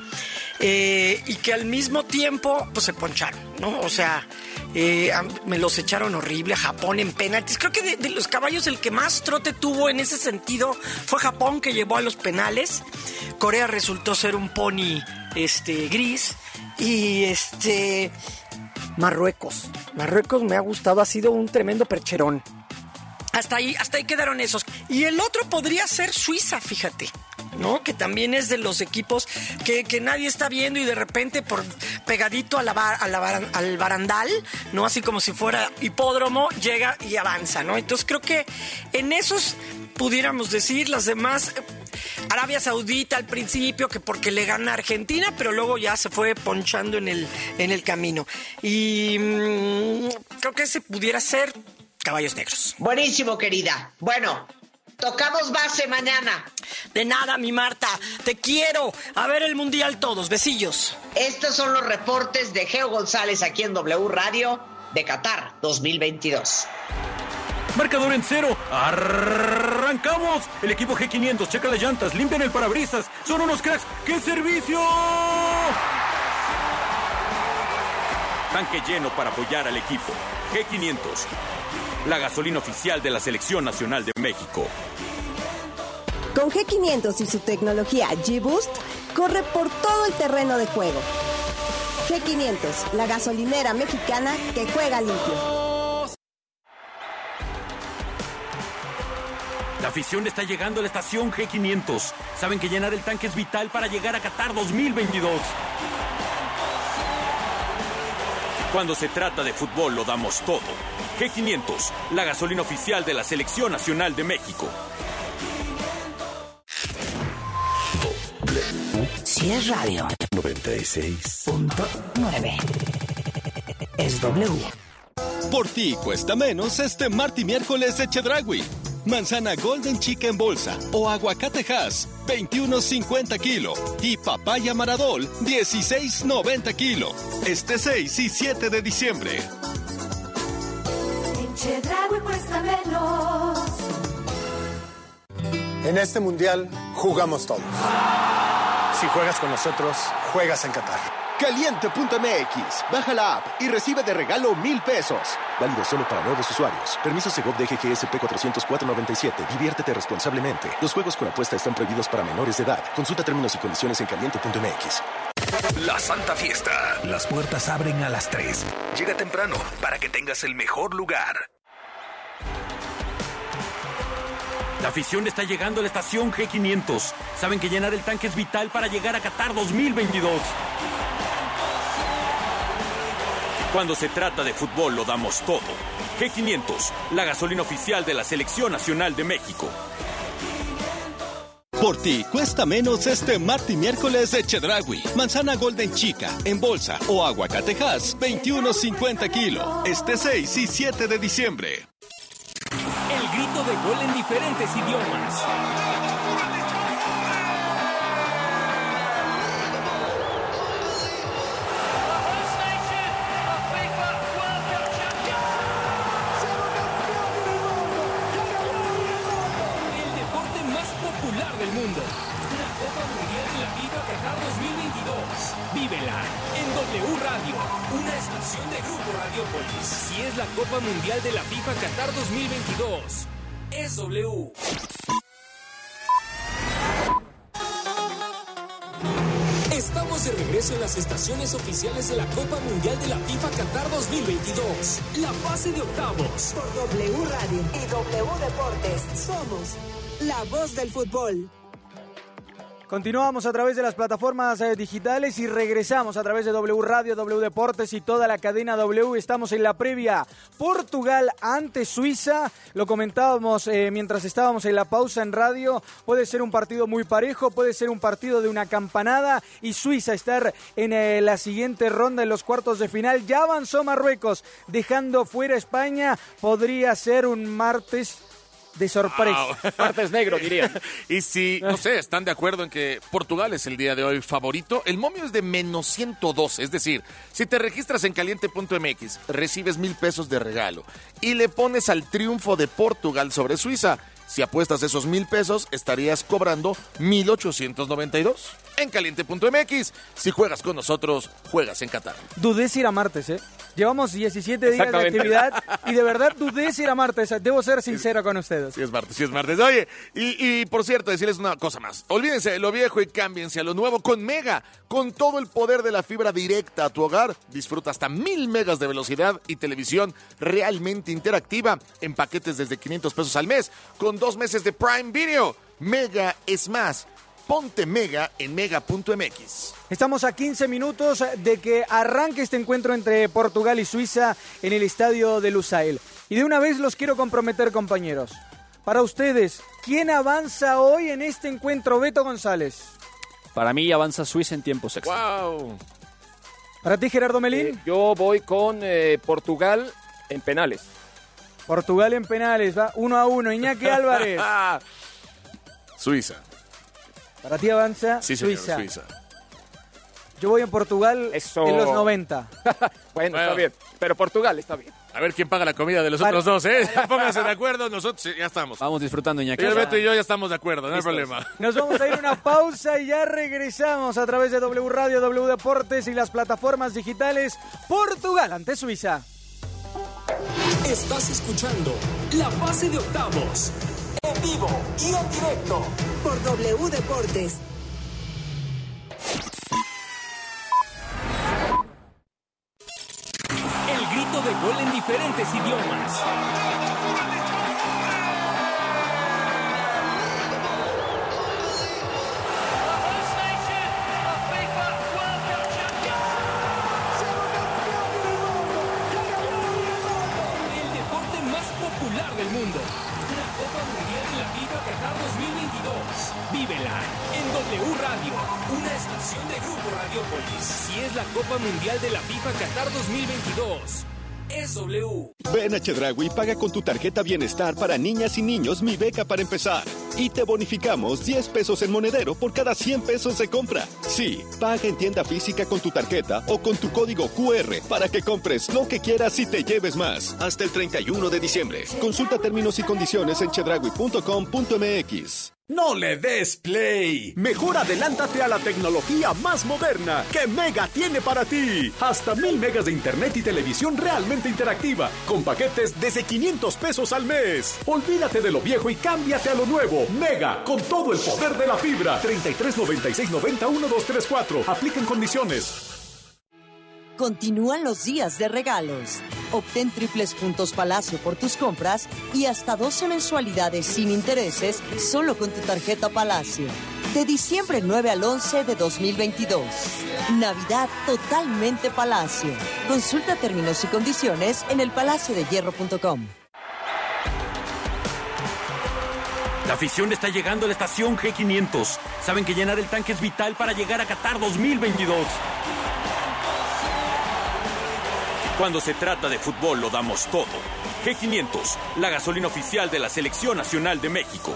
Y que al mismo tiempo pues se poncharon, ¿no? O sea, me los echaron horrible. Japón en penaltis. Creo que de los caballos el que más trote tuvo en ese sentido fue Japón, que llevó a los penales. Corea resultó ser un pony gris. Y Marruecos me ha gustado, ha sido un tremendo percherón. Hasta ahí quedaron esos. Y el otro podría ser Suiza, fíjate, ¿no? Que también es de los equipos que nadie está viendo y de repente por pegadito al barandal, ¿no? Así como si fuera hipódromo, llega y avanza, ¿no? Entonces creo que en esos pudiéramos decir. Las demás, Arabia Saudita al principio, que porque le gana a Argentina, pero luego ya se fue ponchando en el camino. Y creo que ese pudiera ser Caballos Negros. Buenísimo, querida. Bueno, tocamos base mañana. De nada, mi Marta. Te quiero. A ver el Mundial todos. Besillos. Estos son los reportes de Geo González aquí en W Radio de Qatar 2022. Marcador en 0. ¡Arrancamos! El equipo G500 checa las llantas, limpian el parabrisas. Son unos cracks. ¡Qué servicio! Tanque lleno para apoyar al equipo. G500, la gasolina oficial de la Selección Nacional de México. Con G500 y su tecnología G-Boost, corre por todo el terreno de juego. G500, la gasolinera mexicana que juega limpio. La afición está llegando a la estación G500. Saben que llenar el tanque es vital para llegar a Qatar 2022. Cuando se trata de fútbol lo damos todo. G500, la gasolina oficial de la Selección Nacional de México. Si es radio 96.9 es W. Por ti cuesta menos este martes y miércoles de Chedraui. Manzana Golden Chica en bolsa o aguacate Hass, 21.50 kilo. Y papaya Maradol, 16.90 kilo. Este 6 y 7 de diciembre. En Chedraui cuesta menos. En este mundial jugamos todos. Si juegas con nosotros, juegas en Qatar. Caliente.mx. Baja la app y recibe de regalo 1,000 pesos. Válido solo para nuevos usuarios. Permiso Segov de GGSP 404-97. Diviértete responsablemente. Los juegos con apuesta están prohibidos para menores de edad. Consulta términos y condiciones en Caliente.mx. La Santa Fiesta. Las puertas abren a las 3. Llega temprano para que tengas el mejor lugar. La afición está llegando a la estación G500. Saben que llenar el tanque es vital para llegar a Qatar 2022. Cuando se trata de fútbol lo damos todo. G500, la gasolina oficial de la Selección Nacional de México. Por ti cuesta menos este martes y miércoles de Chedraui. Manzana Golden Chica en bolsa o aguacate Hass, 21.50 kilo. Este 6 y 7 de diciembre. El grito de gol en diferentes idiomas. Del mundo. La Copa Mundial de la FIFA Qatar 2022. Vívela en W Radio, una estación de Grupo Radiopolis. Si es la Copa Mundial de la FIFA Qatar 2022, es W. Estamos de regreso en las estaciones oficiales de la Copa Mundial de la FIFA Qatar 2022. La fase de octavos. Por W Radio y W Deportes. Somos la voz del fútbol. Continuamos a través de las plataformas digitales y regresamos a través de W Radio, W Deportes y toda la cadena W. Estamos en la previa Portugal ante Suiza. Lo comentábamos mientras estábamos en la pausa en radio. Puede ser un partido muy parejo, puede ser un partido de una campanada y Suiza estar en la siguiente ronda en los cuartos de final. Ya avanzó Marruecos, dejando fuera a España. Podría ser un martes de sorpresa. Wow. Martes negro, diría. Y si, no sé, están de acuerdo en que Portugal es el día de hoy favorito, el momio es de menos 112. Es decir, si te registras en caliente.mx, recibes 1,000 pesos de regalo y le pones al triunfo de Portugal sobre Suiza. Si apuestas esos 1,000 pesos, estarías cobrando 1,892 en caliente.mx. Si juegas con nosotros, juegas en Qatar. Dudé si era martes, ¿eh? Llevamos 17 días de actividad y de verdad dudé si era martes. Debo ser sincero con ustedes. Sí es martes. Oye, y por cierto, decirles una cosa más. Olvídense de lo viejo y cámbiense a lo nuevo con Mega. Con todo el poder de la fibra directa a tu hogar, disfruta hasta 1,000 megas de velocidad y televisión realmente interactiva en paquetes desde 500 pesos al mes, con 2 meses de Prime Video. Mega es más. Ponte Mega en mega.mx. Estamos a 15 minutos de que arranque este encuentro entre Portugal y Suiza en el estadio de Lusail. Y de una vez los quiero comprometer, compañeros. Para ustedes, ¿quién avanza hoy en este encuentro? Beto González. Para mí avanza Suiza en tiempos extra. ¡Wow! Para ti, Gerardo Melín. Yo voy con Portugal en penales. Portugal en penales, va 1-1. Iñaki Álvarez. Suiza. Para ti avanza Sí, señor, Suiza. Suiza. Yo voy en Portugal en los 90. Bueno, está bien. Pero Portugal está bien. A ver quién paga la comida de los otros dos, ¿eh? Pónganse de acuerdo, nosotros ya estamos. Vamos disfrutando, Iñaki. El Beto y yo ya estamos de acuerdo, no hay problema. Nos vamos a ir a una pausa y ya regresamos a través de W Radio, W Deportes y las plataformas digitales. Portugal ante Suiza. Estás escuchando La Fase de Octavos, en vivo y en directo por W Deportes. El grito de gol en diferentes idiomas. El deporte más popular del mundo. La Copa Mundial de la FIFA Qatar 2022. Vívela en W Radio, una estación de Grupo Radiopolis. Si es la Copa Mundial de la FIFA Qatar 2022, es W. Ven a Chedraui y paga con tu tarjeta Bienestar para niñas y niños Mi Beca para empezar. Y te bonificamos 10 pesos en monedero por cada 100 pesos de compra. Sí, paga en tienda física con tu tarjeta o con tu código QR para que compres lo que quieras y te lleves más. Hasta el 31 de diciembre. Consulta términos y condiciones en chedraui.com.mx. No le des play. Mejor adelántate a la tecnología más moderna que Mega tiene para ti. Hasta 1000 megas de internet y televisión realmente interactiva, con paquetes desde 500 pesos al mes. Olvídate de lo viejo y cámbiate a lo nuevo. Mega, con todo el poder de la fibra. 33 96 90 1234. Aplican condiciones. Continúan los días de regalos. Obtén triples puntos Palacio por tus compras y hasta 12 mensualidades sin intereses solo con tu tarjeta Palacio. De diciembre 9 al 11 de 2022. Navidad totalmente Palacio. Consulta términos y condiciones en elpalaciodehierro.com. La afición está llegando a la estación G500. Saben que llenar el tanque es vital para llegar a Qatar 2022. Cuando se trata de fútbol lo damos todo. G500, la gasolina oficial de la Selección Nacional de México.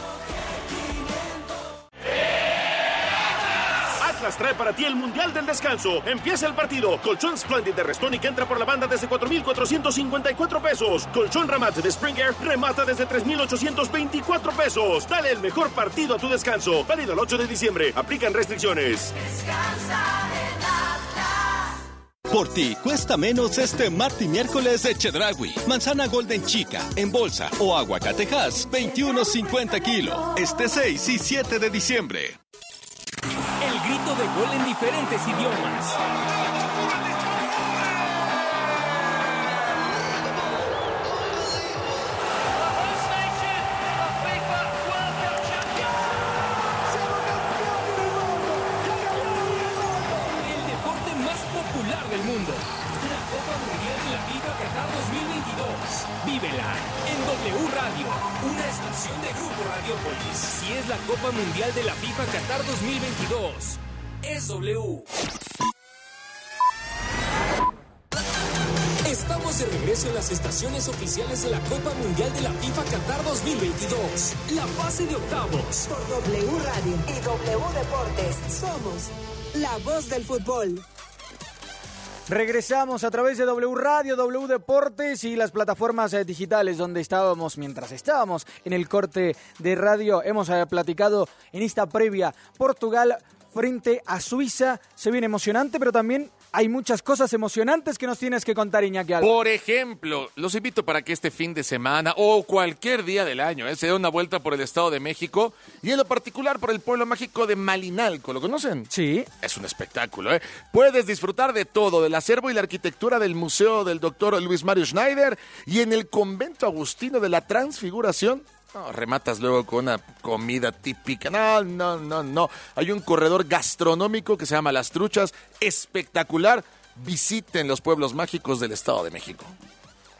Atlas trae para ti el Mundial del Descanso. Empieza el partido. Colchón Splendid de Restonic entra por la banda desde 4,454 pesos. Colchón Ramat de Springer remata desde 3,824 pesos. Dale el mejor partido a tu descanso. Válido el 8 de diciembre. Aplican restricciones. Descansa en Atlas. Por ti, cuesta menos este martes y miércoles de Chedraui. Manzana Golden Chica, en bolsa o aguacatejas, 21.50 kilo. Este 6 y 7 de diciembre. El grito de gol en diferentes idiomas. Del mundo. La Copa Mundial de la FIFA Qatar 2022. Vívela en W Radio, una estación de Grupo Radiopolis. Si es la Copa Mundial de la FIFA Qatar 2022, es W. Estamos de regreso en las estaciones oficiales de la Copa Mundial de la FIFA Qatar 2022. La fase de octavos. Por W Radio y W Deportes. Somos la voz del fútbol. Regresamos a través de W Radio, W Deportes y las plataformas digitales donde estábamos, mientras estábamos en el corte de radio. Hemos platicado en esta previa Portugal frente a Suiza. Se viene emocionante, pero también hay muchas cosas emocionantes que nos tienes que contar, Iñaki Álvarez. Por ejemplo, los invito para que este fin de semana o cualquier día del año se dé una vuelta por el Estado de México y en lo particular por el pueblo mágico de Malinalco. ¿Lo conocen? Sí. Es un espectáculo, ¿eh? Puedes disfrutar de todo, del acervo y la arquitectura del Museo del Dr. Luis Mario Schneider y en el Convento Agustino de la Transfiguración. No, rematas luego con una comida típica. No. Hay un corredor gastronómico que se llama Las Truchas. Espectacular. Visiten los pueblos mágicos del Estado de México.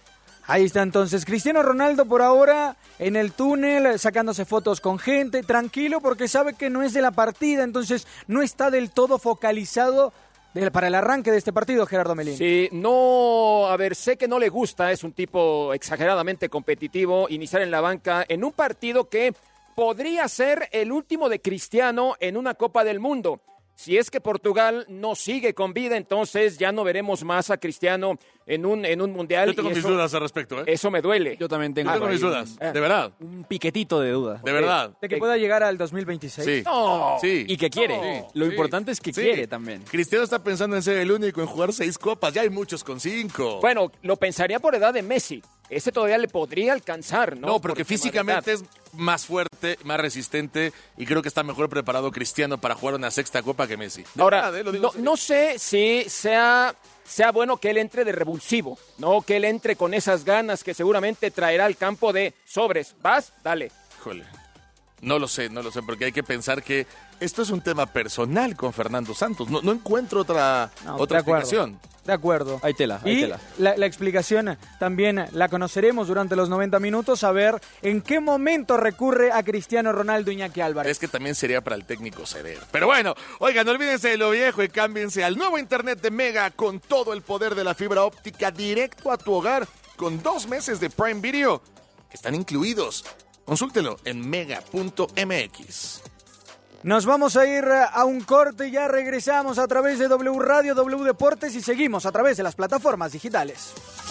Ahí está entonces Cristiano Ronaldo por ahora en el túnel, sacándose fotos con gente, tranquilo porque sabe que no es de la partida, entonces no está del todo focalizado para el arranque de este partido, Gerardo Melín. Sí, no, a ver, sé que no le gusta, es un tipo exageradamente competitivo, iniciar en la banca en un partido que podría ser el último de Cristiano en una Copa del Mundo. Si es que Portugal no sigue con vida, entonces ya no veremos más a Cristiano en un mundial. Yo tengo mis dudas al respecto, ¿eh? Eso me duele. Yo también tengo mis dudas, de verdad. Un piquetito de duda. De verdad. De que pueda llegar al 2026. Sí. No. Sí. Y que quiere. No. Lo Sí. importante es que Sí. quiere también. Cristiano está pensando en ser el único en jugar 6 copas. Ya hay muchos con 5. Bueno, lo pensaría por edad de Messi. Ese todavía le podría alcanzar, ¿no? No, porque Por físicamente edad. es más fuerte, más resistente y creo que está mejor preparado Cristiano para jugar una 6ª copa que Messi. De Ahora, verdad, lo digo en serio. no sé si sea bueno que él entre de revulsivo, ¿no? Que él entre con esas ganas que seguramente traerá al campo de sobres. ¿Vas? Dale. Híjole. No lo sé, porque hay que pensar que esto es un tema personal con Fernando Santos. No encuentro otra explicación. De acuerdo. Hay tela. La explicación también la conoceremos durante los 90 minutos, a ver en qué momento recurre a Cristiano Ronaldo Iñaki Álvarez. Es que también sería para el técnico ceder. Pero bueno, oigan, no olvídense de lo viejo y cámbiense al nuevo internet de Mega con todo el poder de la fibra óptica directo a tu hogar con 2 meses de Prime Video que están incluidos. Consúltelo en mega.mx. Nos vamos a ir a un corte y ya regresamos a través de W Radio, W Deportes y seguimos a través de las plataformas digitales.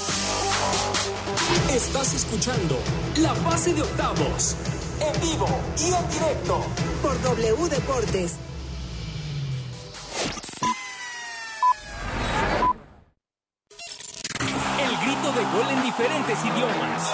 Estás escuchando La Base de Octavos, en vivo y en directo por W Deportes. El grito de gol en diferentes idiomas.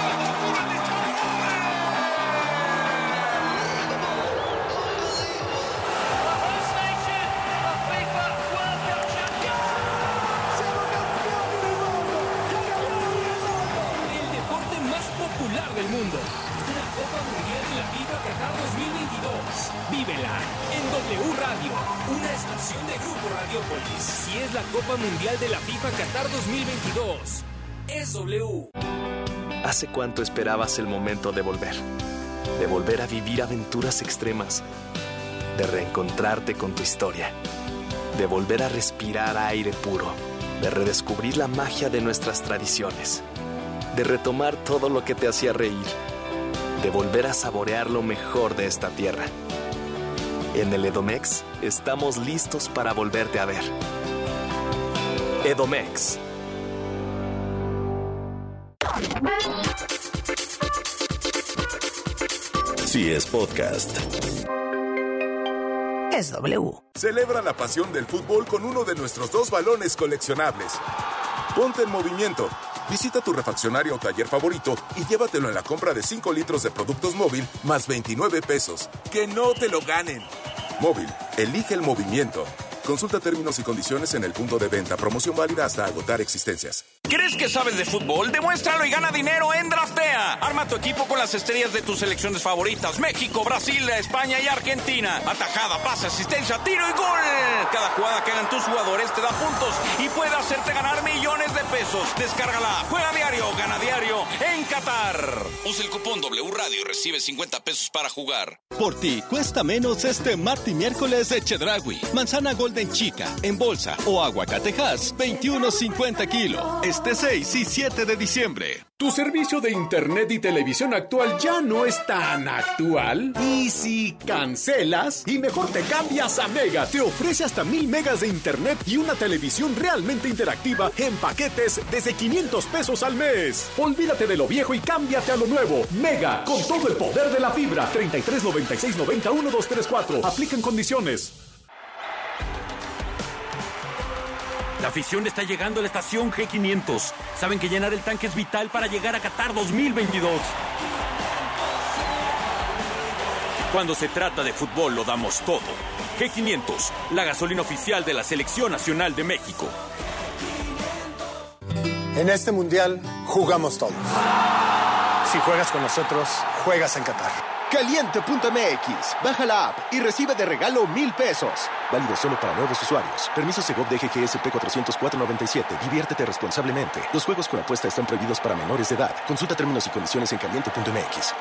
Del mundo. La Copa Mundial de la FIFA Qatar 2022. Vívela en W Radio, una estación de Grupo Radiopolis. Si es la Copa Mundial de la FIFA Qatar 2022, es W. ¿Hace cuánto esperabas el momento de volver? De volver a vivir aventuras extremas. De reencontrarte con tu historia. De volver a respirar aire puro. De redescubrir la magia de nuestras tradiciones. De retomar todo lo que te hacía reír, de volver a saborear lo mejor de esta tierra. En el Edomex estamos listos para volverte a ver. Edomex. Si es podcast, es W. Celebra la pasión del fútbol con uno de nuestros 2 balones coleccionables. Ponte en movimiento. Visita tu refaccionario o taller favorito y llévatelo en la compra de 5 litros de productos móvil más 29 pesos. ¡Que no te lo ganen! Móvil, elige el movimiento. Consulta términos y condiciones en el punto de venta. Promoción válida hasta agotar existencias. ¿Crees que sabes de fútbol? Demuéstralo y gana dinero en Draftea. Arma tu equipo con las estrellas de tus selecciones favoritas. México, Brasil, España y Argentina. Atajada, pase, asistencia, tiro y gol. Cada jugada que hagan tus jugadores te da puntos y puede hacerte ganar millones de pesos. Descárgala. Juega diario, gana diario en Qatar. Usa el cupón W Radio y recibe 50 pesos para jugar. Por ti, cuesta menos este martes y miércoles de Chedraui. Manzana Golden Chica, en bolsa o aguacatejas, 21.50 kilos. Este 6 y 7 de diciembre. ¿Tu servicio de internet y televisión actual ya no es tan actual? ¿Y si cancelas? Y mejor te cambias a Mega. Te ofrece hasta 1000 megas de internet y una televisión realmente interactiva en paquetes desde 500 pesos al mes. Olvídate de lo viejo y cámbiate a lo nuevo. Mega, con todo el poder de la fibra. 33 96 90 1234. Aplican condiciones. La afición está llegando a la estación G500. Saben que llenar el tanque es vital para llegar a Qatar 2022. Cuando se trata de fútbol lo damos todo. G500, la gasolina oficial de la Selección Nacional de México. En este mundial jugamos todos. Si juegas con nosotros, juegas en Qatar. Caliente.mx. Baja la app y recibe de regalo 1,000 pesos. Válido solo para nuevos usuarios. Permiso Segov de GGSP 40497. Diviértete responsablemente. Los juegos con apuesta están prohibidos para menores de edad. Consulta términos y condiciones en Caliente.mx.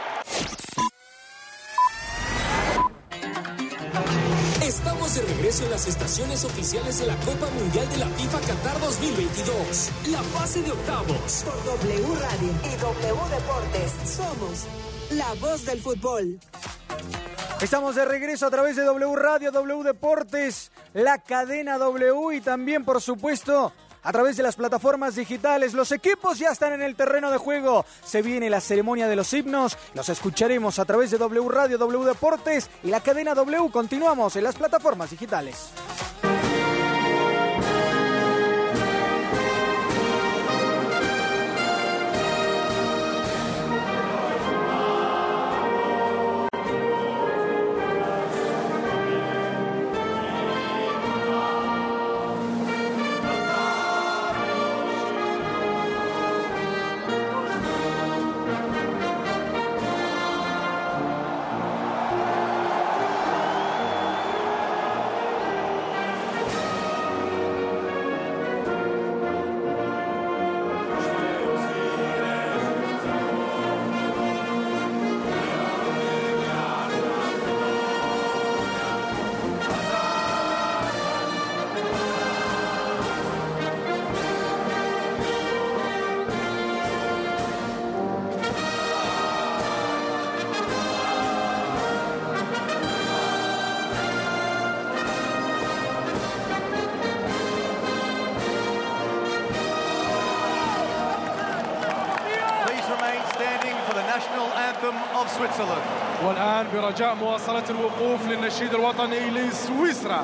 Estamos de regreso en las estaciones oficiales de la Copa Mundial de la FIFA Qatar 2022. La fase de octavos. Por W Radio y W Deportes. Somos la voz del fútbol. Estamos de regreso a través de W Radio, W Deportes, la cadena W y también, por supuesto, a través de las plataformas digitales. Los equipos ya están en el terreno de juego. Se viene la ceremonia de los himnos. Los escucharemos a través de W Radio, W Deportes y la cadena W. Continuamos en las plataformas digitales. والآن برجاء مواصلة الوقوف للنشيد الوطني لسويسرا.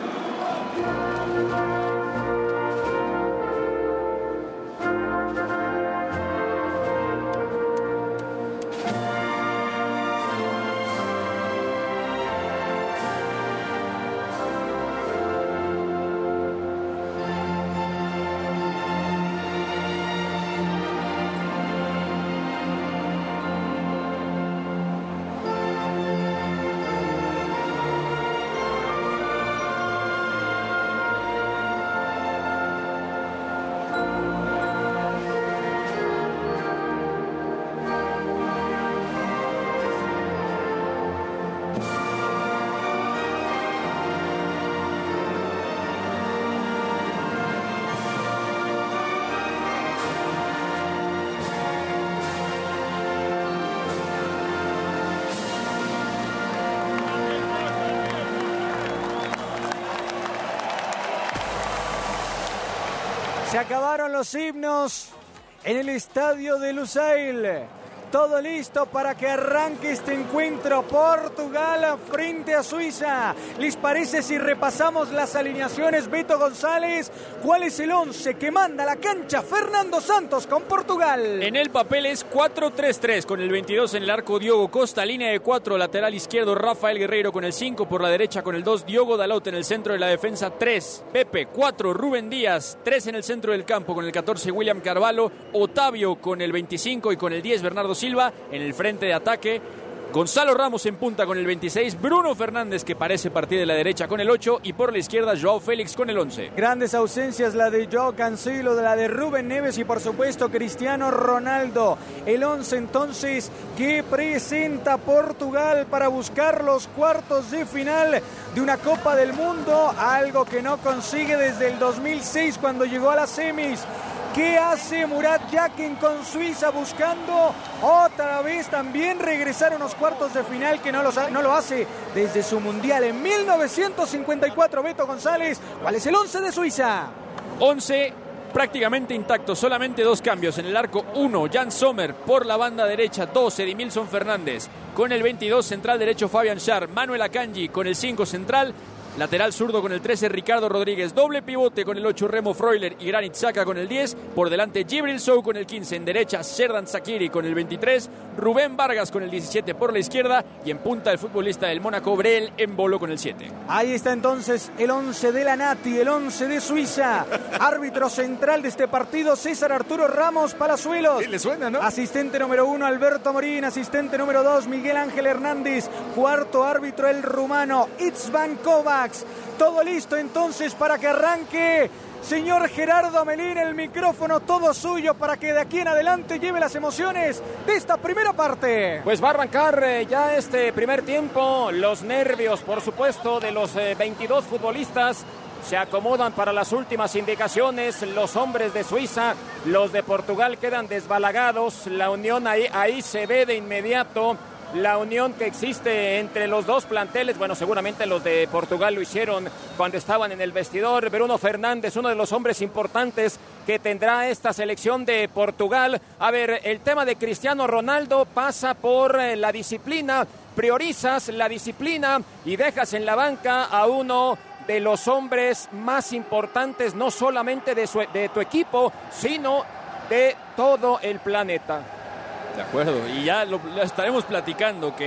Se acabaron los himnos en el estadio de Lusail. Todo listo para que arranque este encuentro. Portugal frente a Suiza. ¿Les parece si repasamos las alineaciones? Beto González, ¿cuál es el 11 que manda la cancha Fernando Santos con Portugal? En el papel es 4-3-3 con el 22 en el arco Diogo Costa, línea de 4, lateral izquierdo Rafael Guerreiro con el 5, por la derecha con el 2 Diogo Dalot, en el centro de la defensa 3 Pepe, 4 Rubén Díaz, 3 en el centro del campo con el 14 William Carvalho, Otavio con el 25 y con el 10 Bernardo Silva, en el frente de ataque Gonzalo Ramos en punta con el 26, Bruno Fernández que parece partir de la derecha con el 8 y por la izquierda Joao Félix con el 11. Grandes ausencias, la de Joao Cancelo, la de Rubén Neves y por supuesto Cristiano Ronaldo. El 11 entonces que presenta Portugal para buscar los cuartos de final de una Copa del Mundo, algo que no consigue desde el 2006 cuando llegó a las semis. ¿Qué hace Murat Yakin con Suiza buscando otra vez también regresar a unos cuartos de final que no lo hace desde su Mundial en 1954? Beto González, ¿cuál es el 11 de Suiza? 11 prácticamente intacto, solamente 2 cambios. En el arco 1, Jan Sommer, por la banda derecha 2, Edimilson Fernández, con el 22 central derecho Fabian Schär, Manuel Akanji con el 5 central, Lateral zurdo con el 13, Ricardo Rodríguez. Doble pivote con el 8, Remo Freuler y Granit Xhaka con el 10. Por delante, Djibril Sow con el 15. En derecha, Xherdan Shaqiri con el 23. Rubén Vargas con el 17 por la izquierda. Y en punta, el futbolista del Mónaco, Breel Embolo con el 7. Ahí está entonces el 11 de la Nati, el 11 de Suiza. Árbitro central de este partido, César Arturo Ramos Palazuelos. Sí, le suena, ¿no? Asistente número 1, Alberto Morín. Asistente número 2, Miguel Ángel Hernández. Cuarto árbitro, el rumano, Itzvan Kovacs. Todo listo entonces para que arranque. Señor Gerardo Amelín, el micrófono todo suyo para que de aquí en adelante lleve las emociones de esta primera parte. Pues va a arrancar ya este primer tiempo. Los nervios, por supuesto, de los 22 futbolistas se acomodan para las últimas indicaciones. Los hombres de Suiza, los de Portugal quedan desbalagados. La unión ahí se ve de inmediato. La unión que existe entre los dos planteles, bueno, seguramente los de Portugal lo hicieron cuando estaban en el vestidor. Bruno Fernández, uno de los hombres importantes que tendrá esta selección de Portugal. A ver, el tema de Cristiano Ronaldo pasa por la disciplina. Priorizas la disciplina y dejas en la banca a uno de los hombres más importantes, no solamente de tu equipo, sino de todo el planeta. De acuerdo, y ya lo estaremos platicando que